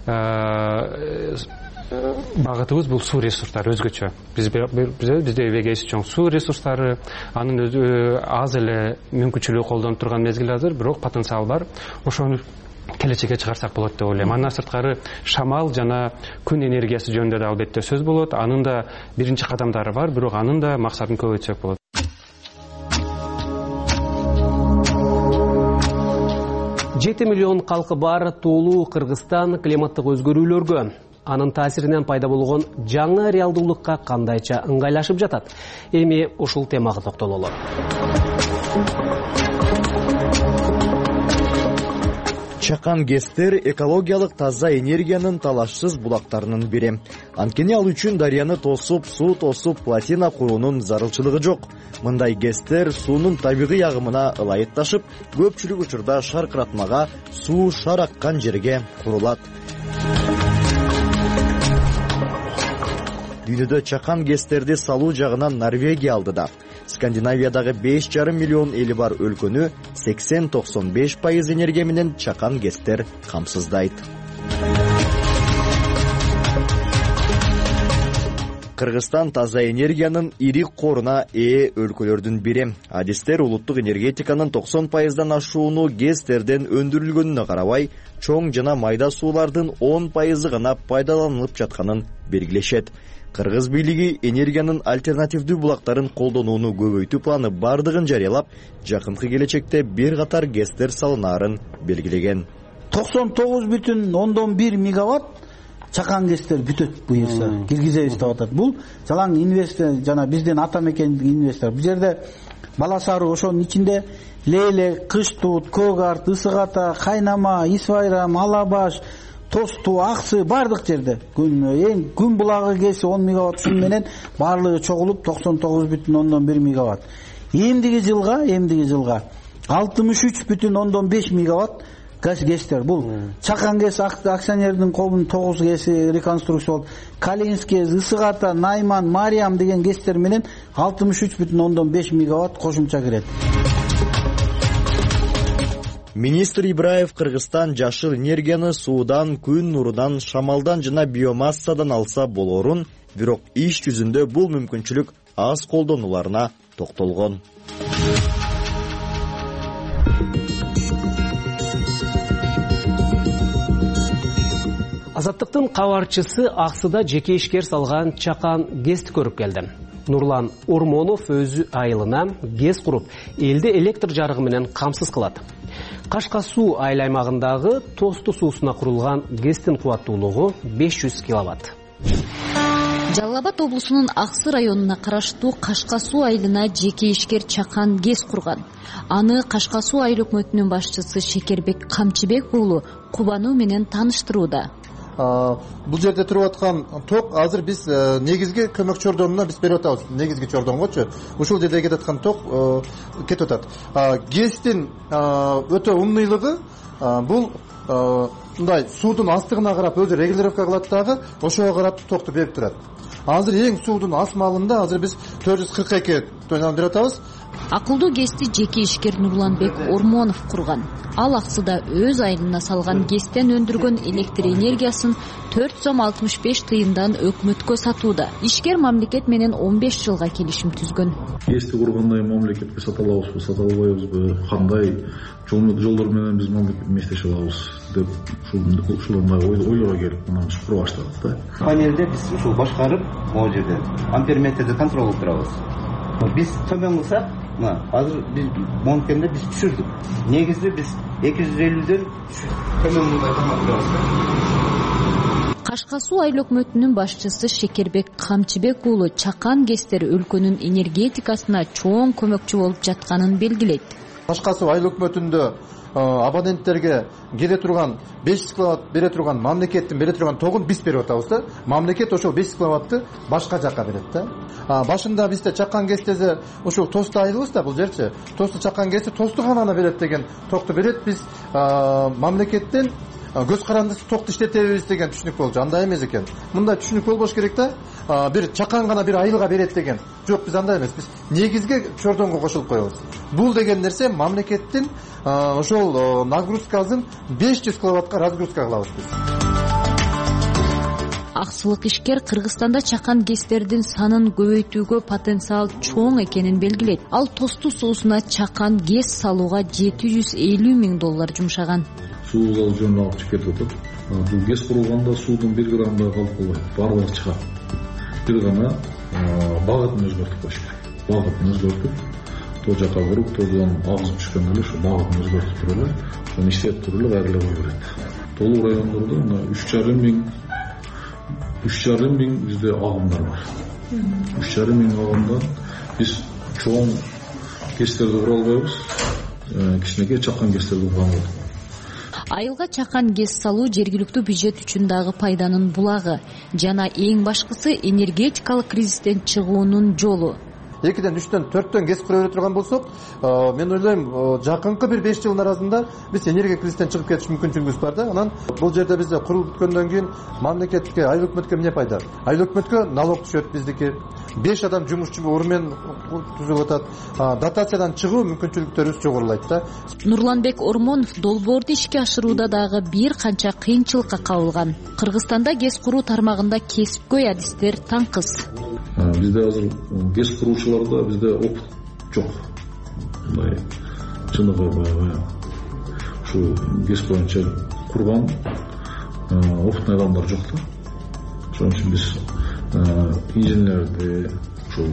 багытыбыз бул суу ресурстары өзгөчө. Бизде эбегейси чоң суу ресурстары, анын өзү аз эле мүмкүнчүлүгү колдонуп турган мезгил азыр, бирок потенциал бар. Ошону келечекке чыгарсак болот деп ойлойм. Андан сырткары шамал жана күн энергиясы жөнүндө да албетте сөз болот. Анын да биринчи кадамдары бар, бирок анын да максатын көбөйтсөк болот. 7 миллион калкы бар тоолуу Кыргызстан климаттык өзгөрүүлөргө, анын таасиринен пайда болгон жаңы реалдуулукка кандайча ыңгайлашып жатат? Эми ушул темага токтололу. Чакан ГЭСтер экологиялык таза энергиянын талашсыз булактарынын бири. Анткени ал үчүн дарыяны тосуп, суу тосуп, плотина куруунун зарылчылыгы жок. Мындай ГЭСтер суунун табигый агымына ылайыкташып, көпчүлүк учурда шаркыратмага, суу шар аккан жерге курулат. Дүйнөдө чакан ГЭСтерди салуу жагынан Норвегия алдыда. Скандинавиядагы 5,5 миллион эли бар өлкөнү 80-95% энергия менен чакан ГЭСтер камсыздайт. Кыргызстан таза энергиянын ири коруна ээ өлкөлөрдүн бири. Адистер улуттук энергетиканын 90%дан ашууну ГЭСтерден өндүрүлгөнүнө карабай, чоң жана майда суулардын 10% гана пайдаланылып жатканын белгилешет. Кыргыз бийлиги энергиянын альтернативдүү булактарын колдонууну көбөйтүү планы бардыгын жарыялап, жакынкы келечекте бир катар ГЭСтер салынаарын белгилеген. 99,1 мегаватт чакан ГЭСтер бүтөт буюрса, киргизебиз деп атат. Бул жалаң инвестор жана биздин ата мекендик инвестор. Бул жерде Бала Саруу, ошонун ичинде Лейлек, Кыш Туут, Көк Арт, Ысык Ата, Кайнама, Исвайрам, Алабаш, Тосту, Аксы бардык жерде күн булагы ГЭСи 10 мегаватт шун менен баардыгы чогулуп 99,1 мегаватт. Эмдиги жылга 63,5 мегаватт ГЭСтер. Бул Чакан ГЭС акционердин коомунун 9 ГЭСи реконструкция болуп, Калининск ГЭС, Ысык Ата, Найман, Мариам деген ГЭСтер менен 63,5 мегаватт кошумча кирет. Министр Ибраев Кыргызстан жашыл энергияны суудан, күн нурунан, шамалдан жана биомассадан алса болорун, бирок иш жүзүндө бул мүмкүнчүлүк аз колдонуларына токтолгон. Азаттыктын кабарчысы Аксыда жеке ишкер салган чакан ГЭСти көрүп келди. Нурлан Ормонов өзү айылына ГЭС куруп, элди электр жарыгы менен камсыз кылат. Кашка суу айыл аймагындагы Тосту суусуна курулган ГЭСтин кубаттуулугу 500 киловатт. Жалал Абад облусунун Аксы районуна караштуу Кашка суу айылына жеке ишкер чакан ГЭС курган. Аны Кашка суу айыл өкмөтүнүн башчысы Шекербек Камчыбек уулу кубануу менен тааныштырууда. Бул жерде туруп аткан ток азыр биз негизги көмөк чордонуна биз берип атабыз. Негизги чордонгочу ушул жерде кетип аткан ток кетип атат. ГЭСтин өтө умныйлыгы бул мындай суудун астыгына карап өзү регулировка кылат дагы, ошого карап токту берип турат. азыр эң суудун асмалында азыр биз 442 тоннаны берип атабыз. Акылдуу ГЭСти жеке ишкер Нурланбек Ормонов курган. Ал аксыда өз айылына салган ГЭСтен өндүргөн электр энергиясын 4,65 тыйындан өкмөткө сатууда. Ишкер мамлекет менен 15 жылга келишим түзгөн. ГЭСти кургандай мамлекетке сата алабызбы, сата албайбызбы, кандай жолдор менен биз мамлекет эместеше алабыз деп ушундай ойлорго келип мына кура баштадык да. Панелде биз ушул башкарып, могу жерде амперметрди контроль кылып турабыз. Биз төмөн кылсак, азыр биз монкенде биз түшүрдүк. Негизи биз 250ден төмөн кылбай турабыз. Кашка суу айыл өкмөтүнүн башчысы Шекербек Камчыбек уулу чакан ГЭСтер өлкөнүн энергетикасына чоң көмөкчү болуп жатканын белгилейт. Кашка суу айыл өкмөтүндө абоненттерге келе турган 500 киловатт бере турган мамлекеттин бере турган тогун биз берип атабыз да. Мамлекет ошол 500 киловаттты башка жакка берет да. Башында бизде чакан ГЭСтеде ушул тосту айылыбыз да, бул жерчи. Тосту чакан ГЭСти тосту гана берет деген токту берет. Биз мамлекеттен көз карандысы токту иштетебиз деген түшүнүк болчу. Андай эмес экен. Мындай түшүнүк болбош керек да. Бир чакан гана бир айылга берет деген. Жок, биз андай эмес. Биз негизге чордонго кошулуп коебуз. Бул деген нерсе мамлекеттин ошол нагрузкасын 500 киловаттка разгрузка кылабыз биз. Аксылык ишкер Кыргызстанда чакан ГЭСтердин санын көбөйтүүгө потенциал чоң экенин белгилейт. Ал тосту суусуна чакан ГЭС салууга $750,000 жумшаган. Суу зал жөнүндө алып чыгып кетип атат. Бул ГЭС курулганда суудун 1 грамм да калып калбайт. Баардыгы чыгат. Бир гана багытын өзгөртүп коюш керек. Багытын өзгөртүп, то жака буруп, тоодон агызып түшкөндө эле ошо багытын өзгөртүп туруп эле, ошону иштеп туруп эле кайра эле кое берет. Толук райондордо мына 3,5 миң бизде агымдар бар. 3,5 миң агымдан биз чоң ГЭСтерди кура албайбыз. Кичинекей чакан ГЭСтерди курган болдук. Айылга чакан ГЭС салуу жергиликтүү бюджет үчүн дагы пайданын булагы жана эң башкысы энергетикалык кризистен чыгуунун жолу. 2ден 3дөн 4дөн ГЭС кура бере турган болсок, мен ойлойм, жакынкы бир 5 жылдын арасында биз энергия кризистен чыгып кетиш мүмкүнчүлүгүбүз бар да. Анан бул жерде бизде курулуп бүткөндөн кийин мамлекетке, айыл өкмөткө эмне пайда? Айыл өкмөткө налог түшөт биздики. 5 адам жумушчу орун түзүлүп атат. Дотациядан чыгуу мүмкүнчүлүктөрүбүз жогорулайт да. Нурланбек Ормонов долбоорду ишке ашырууда дагы бир канча кыйынчылыкка кабылган. Кыргызстанда ГЭС куруу тармагында кесипкөй адистер таңкыс. Бизде азыр ГЭС куруучуларда бизде опыт жок. Мындай чыныгы баягы ушу ГЭС боюнча курган опытный адамдар жок да. Ошон үчүн биз инженерди, ушул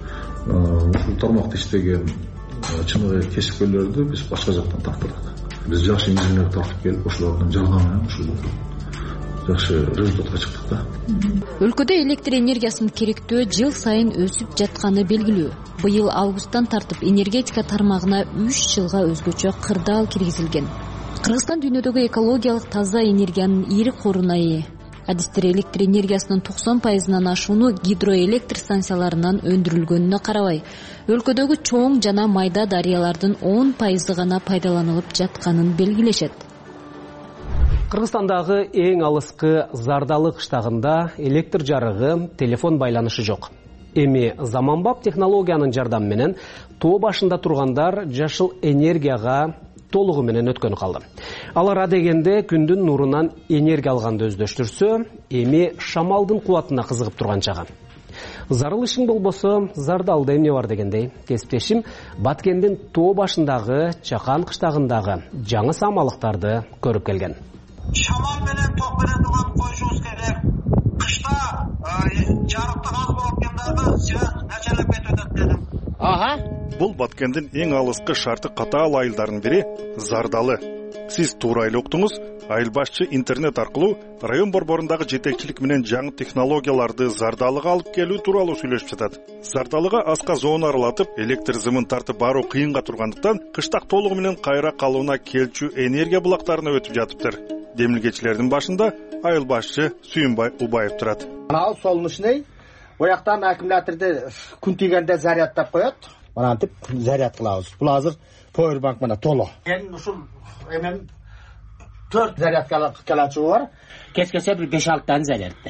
тармакта иштеген чыныгы кесипкөйлөрдү биз башка жактан тартырдык. Биз жакшы инженер тартып келип, ошолордун жардамы менен ушул жакшы результатка чыктык да. Өлкөдө электр энергиясынын керектөө жыл сайын өсүп жатканы белгилүү. Быйыл августтан тартып энергетика тармагына 3 жылга өзгөчө кырдаал киргизилген. Кыргызстан дүйнөдөгү экологиялык таза энергиянын ири коруна ээ. Адистер электр энергиясынын 90%-ынан ашууну гидроэлектр станцияларынан өндүрүлгөнүнө карабай, өлкөдөгү чоң жана майда дарыялардын 10% гана пайдаланылып жатканын белгилешет. Кыргызстандагы эң алыскы Зардалы кыштагында электр жарыгы, телефон байланышы жок. Эми заманбап технологиянын жардамы менен тоо башында тургандар жашыл энергияга толугу менен өткөнү калды. Алар адегенде күндүн нурунан энергия алганды өздөштүрсө, эми шамалдын кубатына кызыгып турган чагы. Зарыл ишиң болбосо, Зардалда эмне бар дегендей, кесиптешим Баткендин тоо башындагы Чакан кыштагындагы жаңы самалыктарды көрүп келген. Шамал менен ток бере турган коюшубуз керек. Кышта жарыктык аз болуп кендагы связь началап кетип атат дедим. Бул Баткендин эң алыскы шарты катаал айылдардын бири Зардалы. Сиз туура эле уктуңуз, айыл башчы интернет аркылуу район борборундагы жетекчилик менен жаңы технологияларды Зардалыга алып келүү тууралуу сүйлөшүп жатат. Зардалыга аска зону аралатып, электр зымын тартып баруу кыйынга тургандыктан, кыштак толугу менен кайра калууна келчү энергия булактарына өтүп жатыптыр. Демилгечилердин башында айыл башчы Сүйүнбай Убаев турат. Ал солнечный, бояктан аккумуляторду күн тийгенде зарядтап коет. Мынантип заряд кылабыз. Бул азыр powerbank менен толо. Мен ушул эмен 4 зарядка калачугу бар. Кескесе бир 5-6 тан зарядтайт.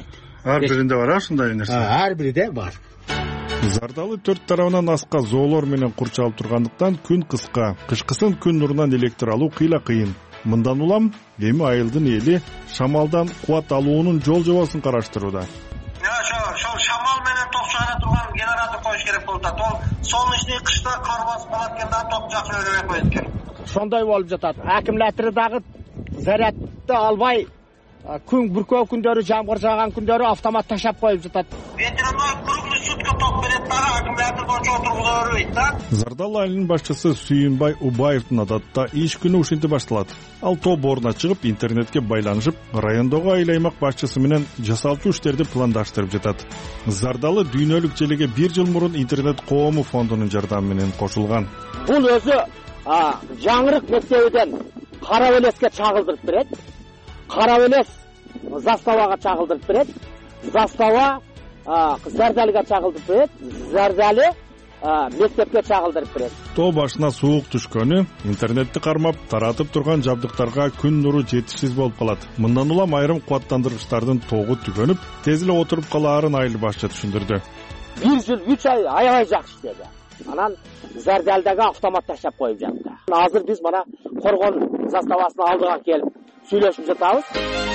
ар биринде бар ушундай нерсе? Ар биринде бар. Зардалы 4 тарабынан аска зоолор менен курчалып тургандыктан күн кыска, кышкысын күн нурунан электр алуу кыйын. Мындан улам эми айылдын эли шамалдан кубат алуунун жол жобосун караштырууда. Ошол шамал менен ток чыгара турган генератор коюш керек болуп атат. Ол солнечный кышта кар басып калат экен да, ток жакшы өрөбөй коет экен. Сондай болуп жатат. Аккумулятор дагы зарядты албай, күн бүркөө күндөрү, жамгыр жааган күндөрү автомат ташап коюп жатат. Ветряной круглый сутка ток берет дагы, аккумулятор боюнча отургуза бербейт да. Зардалы айылынын башчысы Сүйүнбай Убаевдин адатта иш күнү ушинтип башталат. Ал тоо боруна чыгып, интернетке байланышып, райондогу айыл аймак башчысы менен жасалчу иштерди пландаштырып жатат. Зардалы дүйнөлүк желеге 1 жыл мурун интернет коому фондунун жардамы менен кошулган. Бул өзү жаңырык мектебиден Карабелеске чагылдырып берет. Карабелес заставага чагылдырып берет. Застава Зардалыга чагылдырып берет. Зардалы мектепке чагылдырып берет. Тоо башына суук түшкөнү, интернетти кармап, таратып турган жабдыктарга күн нуру жетишсиз болуп калат. Мындан улам айрым кубаттандыргычтардын тогу түгөнүп, тез эле отуруп калаарын айыл башчы түшүндүрдү. 1 жыл 3 ай аябай жакшы иштеди. Анан Зардалдагы автомат ташап коюп жатты. Азыр биз мана Коргон заставасынын алдыга келип сүйлөшүп жатабыз.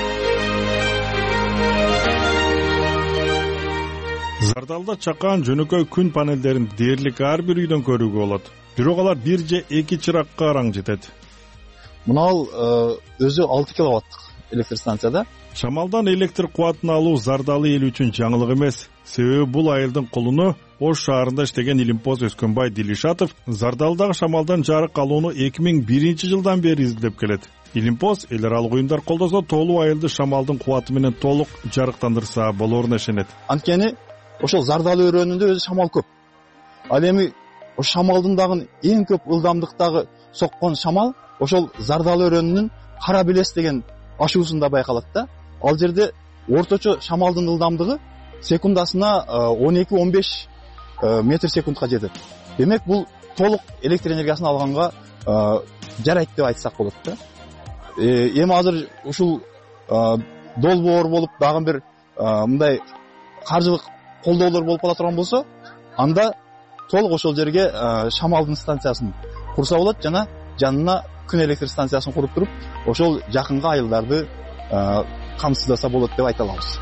Зардалда чакан жөнөкөй күн панелдерин дээрлик ар бир үйдөн көрүүгө болот. Бирок алар 1 же 2 чыракка араң жетет. Мынал өзү 6 киловаттык электр станцияда. Шамалдан электр кубатын алуу Зардалы эл үчүн жаңылык эмес. Себеби бул айылдын колуну Ош шаарында иштеген Илимпоз Өскөнбай Дилишатов Зардалдагы шамалдан жарык алууну 2001-жылдан бери изилдеп келет. Илимпоз эл аралык уюмдар колдосо толук айылды шамалдын кубаты менен толук жарыктандырса болоруна ишенет. Анткени ошол Зардалы өрөөнүндө өзү шамал көп. Ал эми ошол шамалдын дагы эң көп ылдамдыктагы соккон шамал ошол Зардалы өрөөнүнүн Карабелес деген ашуусунда байкалат да. Ал жерде орточо шамалдын ылдамдыгы секундасына 12-15 метр секундка жетет. Демек бул толук электр энергиясын алганга жарайт деп айтсак болот да. Эми азыр ушул долбоор болуп дагы бир мындай каржылык колдоолор болуп кала турган болсо, анда толук ошол жерге шамалдын станциясын курса болот жана жанына күн электр станциясын куруп туруп, ошол жакынкы айылдарды камсыздаса болот деп айта алабыз.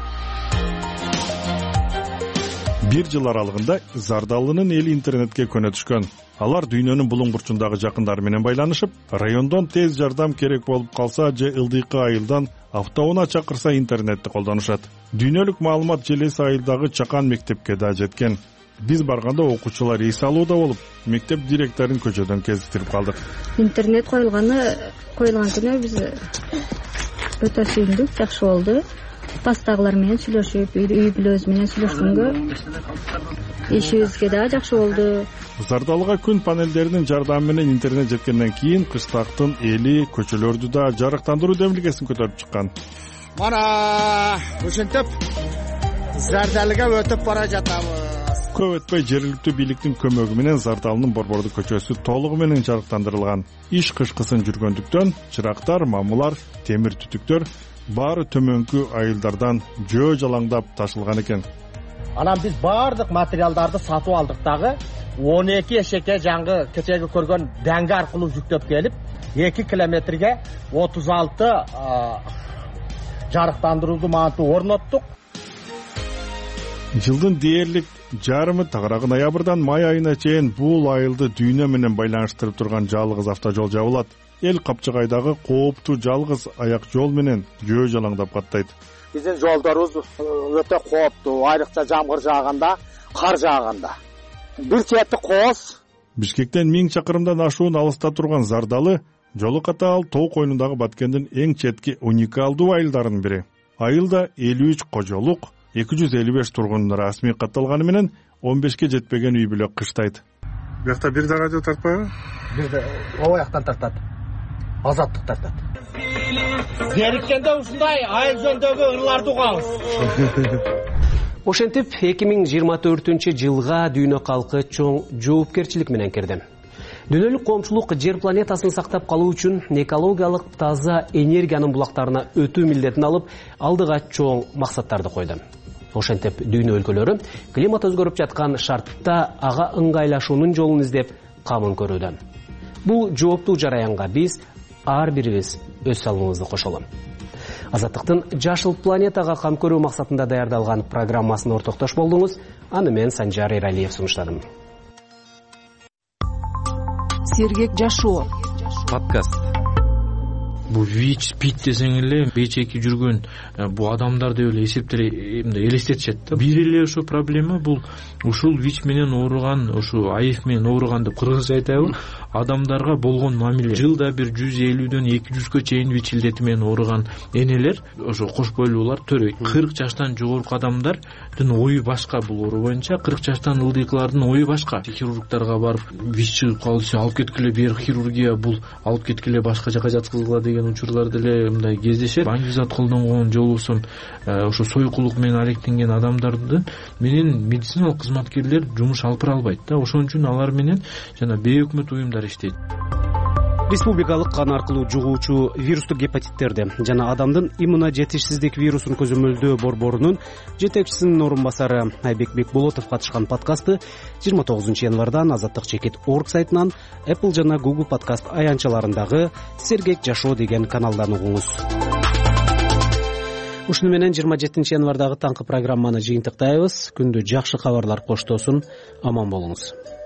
1 жыл аралыгында Зардалынын эли интернетке көнө түшкөн. Алар дүйнөнүн булуң бурчундагы жакындары менен байланышып, райондон тез жардам керек болуп калса же ылдыйкы айылдан автоунаа чакырса интернетти колдонушат. Дүйнөлүк маалымат желеси айылдагы чакан мектепке да жеткен. Биз барганда окуучулар эс алууда болуп, мектеп директорун көчөдөн кезиктирип калдык. Интернет коюлган күнү биз өтө сүйүндүк, жакшы болду. Пастагылар менен сүйлөшүп, үй бүлөбүз менен сүйлөшкөнгө ишибизге да жакшы болду. Зардалыга күн панелдеринин жардамы менен интернет жеткенден кийин кыштактын эли көчөлөрдү да жарыктандыруу демилгесин көтөрүп чыккан. Мана ушинтип Зардалыга өтүп бара жатабыз. Көп өтпөй жергиликтүү бийликтин көмөгү менен Зардалынын Борбордук көчөсү толугу менен жарыктандырылган. Иш кышкысын жүргөндүктөн чырактар, мамулар, темир түтүктөр баары төмөнкү айылдардан жөө жалаңдап ташылган экен. Анан биз баардык материалдарды сатып алдык дагы 12 эшекке жаңгы кечеги көргөн дәңге аркылуу жүктөп келип 2 километрге 36 жарыктандырууду манту орноттук. Жылдын дээрлик жарымы тагыраагы ноябрдан май айына чейин бул айылды дүйнө менен байланыштырып турган жалгыз автожол жабылат. Эл Капчыгайдагы кооптуу жалгыз аяк жол менен жөө жалаңдап каттайт. Биздин жолдорубуз өтө кооптуу, айрыкча жамгыр жааганда, кар жааганда. Бир чети кооз. Бишкектен 1000 чакырымдан ашуун алыста турган Зардалы жолу катаал тоо койнундагы Баткендин эң четки уникалдуу айылдарынын бири. Айылда 53 кожолук, 255 тургун расмий катталганы менен 15ке жетпеген үй бүлө кыштайт. Бuyakta bir de radyo tartpayбы? Bir de o жактан тартат. Азаттык тартат. Бериккенде ушундай айыл жөнүндөгү ырларды угабыз. Ошентип 2024-жылга дүйнө калкы чоң жоопкерчилик менен кирди. Дүйнөлүк коомчулук жер планетасын сактап калуу үчүн экологиялык таза энергиянын булактарына өтүү милдетин алып, алдыга чоң максаттарды койду. ошентип дүйнө өлкөлөрү климат өзгөрүп жаткан шартта ага ыңгайлашуунун жолун издеп камын көрүүдө. Бул жооптуу жараянга биз ар бирибиз өз салымыбызды кошолу. Азаттыктын Жашыл планетага кам көрүү максатында даярдалган программасына ортоктош болдуңуз. Аны мен Санжар Эралиев сунуштадым. Сергек жашоо подкаст. Бул ВИЧ, СПИД десең эле бечеки жүргөн бул адамдар деп эле элестетишет да. Бир эле ошо проблема бул ушул ВИЧ менен ооруган, ушу АИФ менен ооруган деп кыргызча айтабы, адамдарга болгон мамиле. Жылда бир 150дөн 200гө чейин ВИЧ илдети менен ооруган энелер, ошо кош бойлуулар төрөйт. 40 жаштан жогорку адамдардын ою башка бул оору боюнча, 40 жаштан ылдыйкылардын ою башка. Хирургдарга барып ВИЧ чыгып калса, алып кеткиле бир хирургия бул, алып кеткиле башка жака жаткызгыла деген учурлар деле мындай кездешет. Баңгизат колдонгон жолусум ошо сойкулук менен алектенген адамдарды менен медициналык кызматкерлер жумуш алып бара албайт да. Ошон үчүн алар менен жана бейөкмөт уюмдар иштейт. Республикалык кан аркылуу жугуучу вирустук гепатиттерди жана адамдын иммуножетишсиздик вирусун көзөмөлдөө борборунун жетекчисинин орун басары Айбек Бекболотов катышкан подкастты 29 январдан Азаттык.org сайтынан, Apple жана Google подкаст аянтчаларындагы Сергек жашоо деген каналдан угуңуз. Ушуну менен 27 январдагы таңкы программаны жыйынтыктайбыз. Күндү жакшы кабарлар коштосун, аман болуңуз.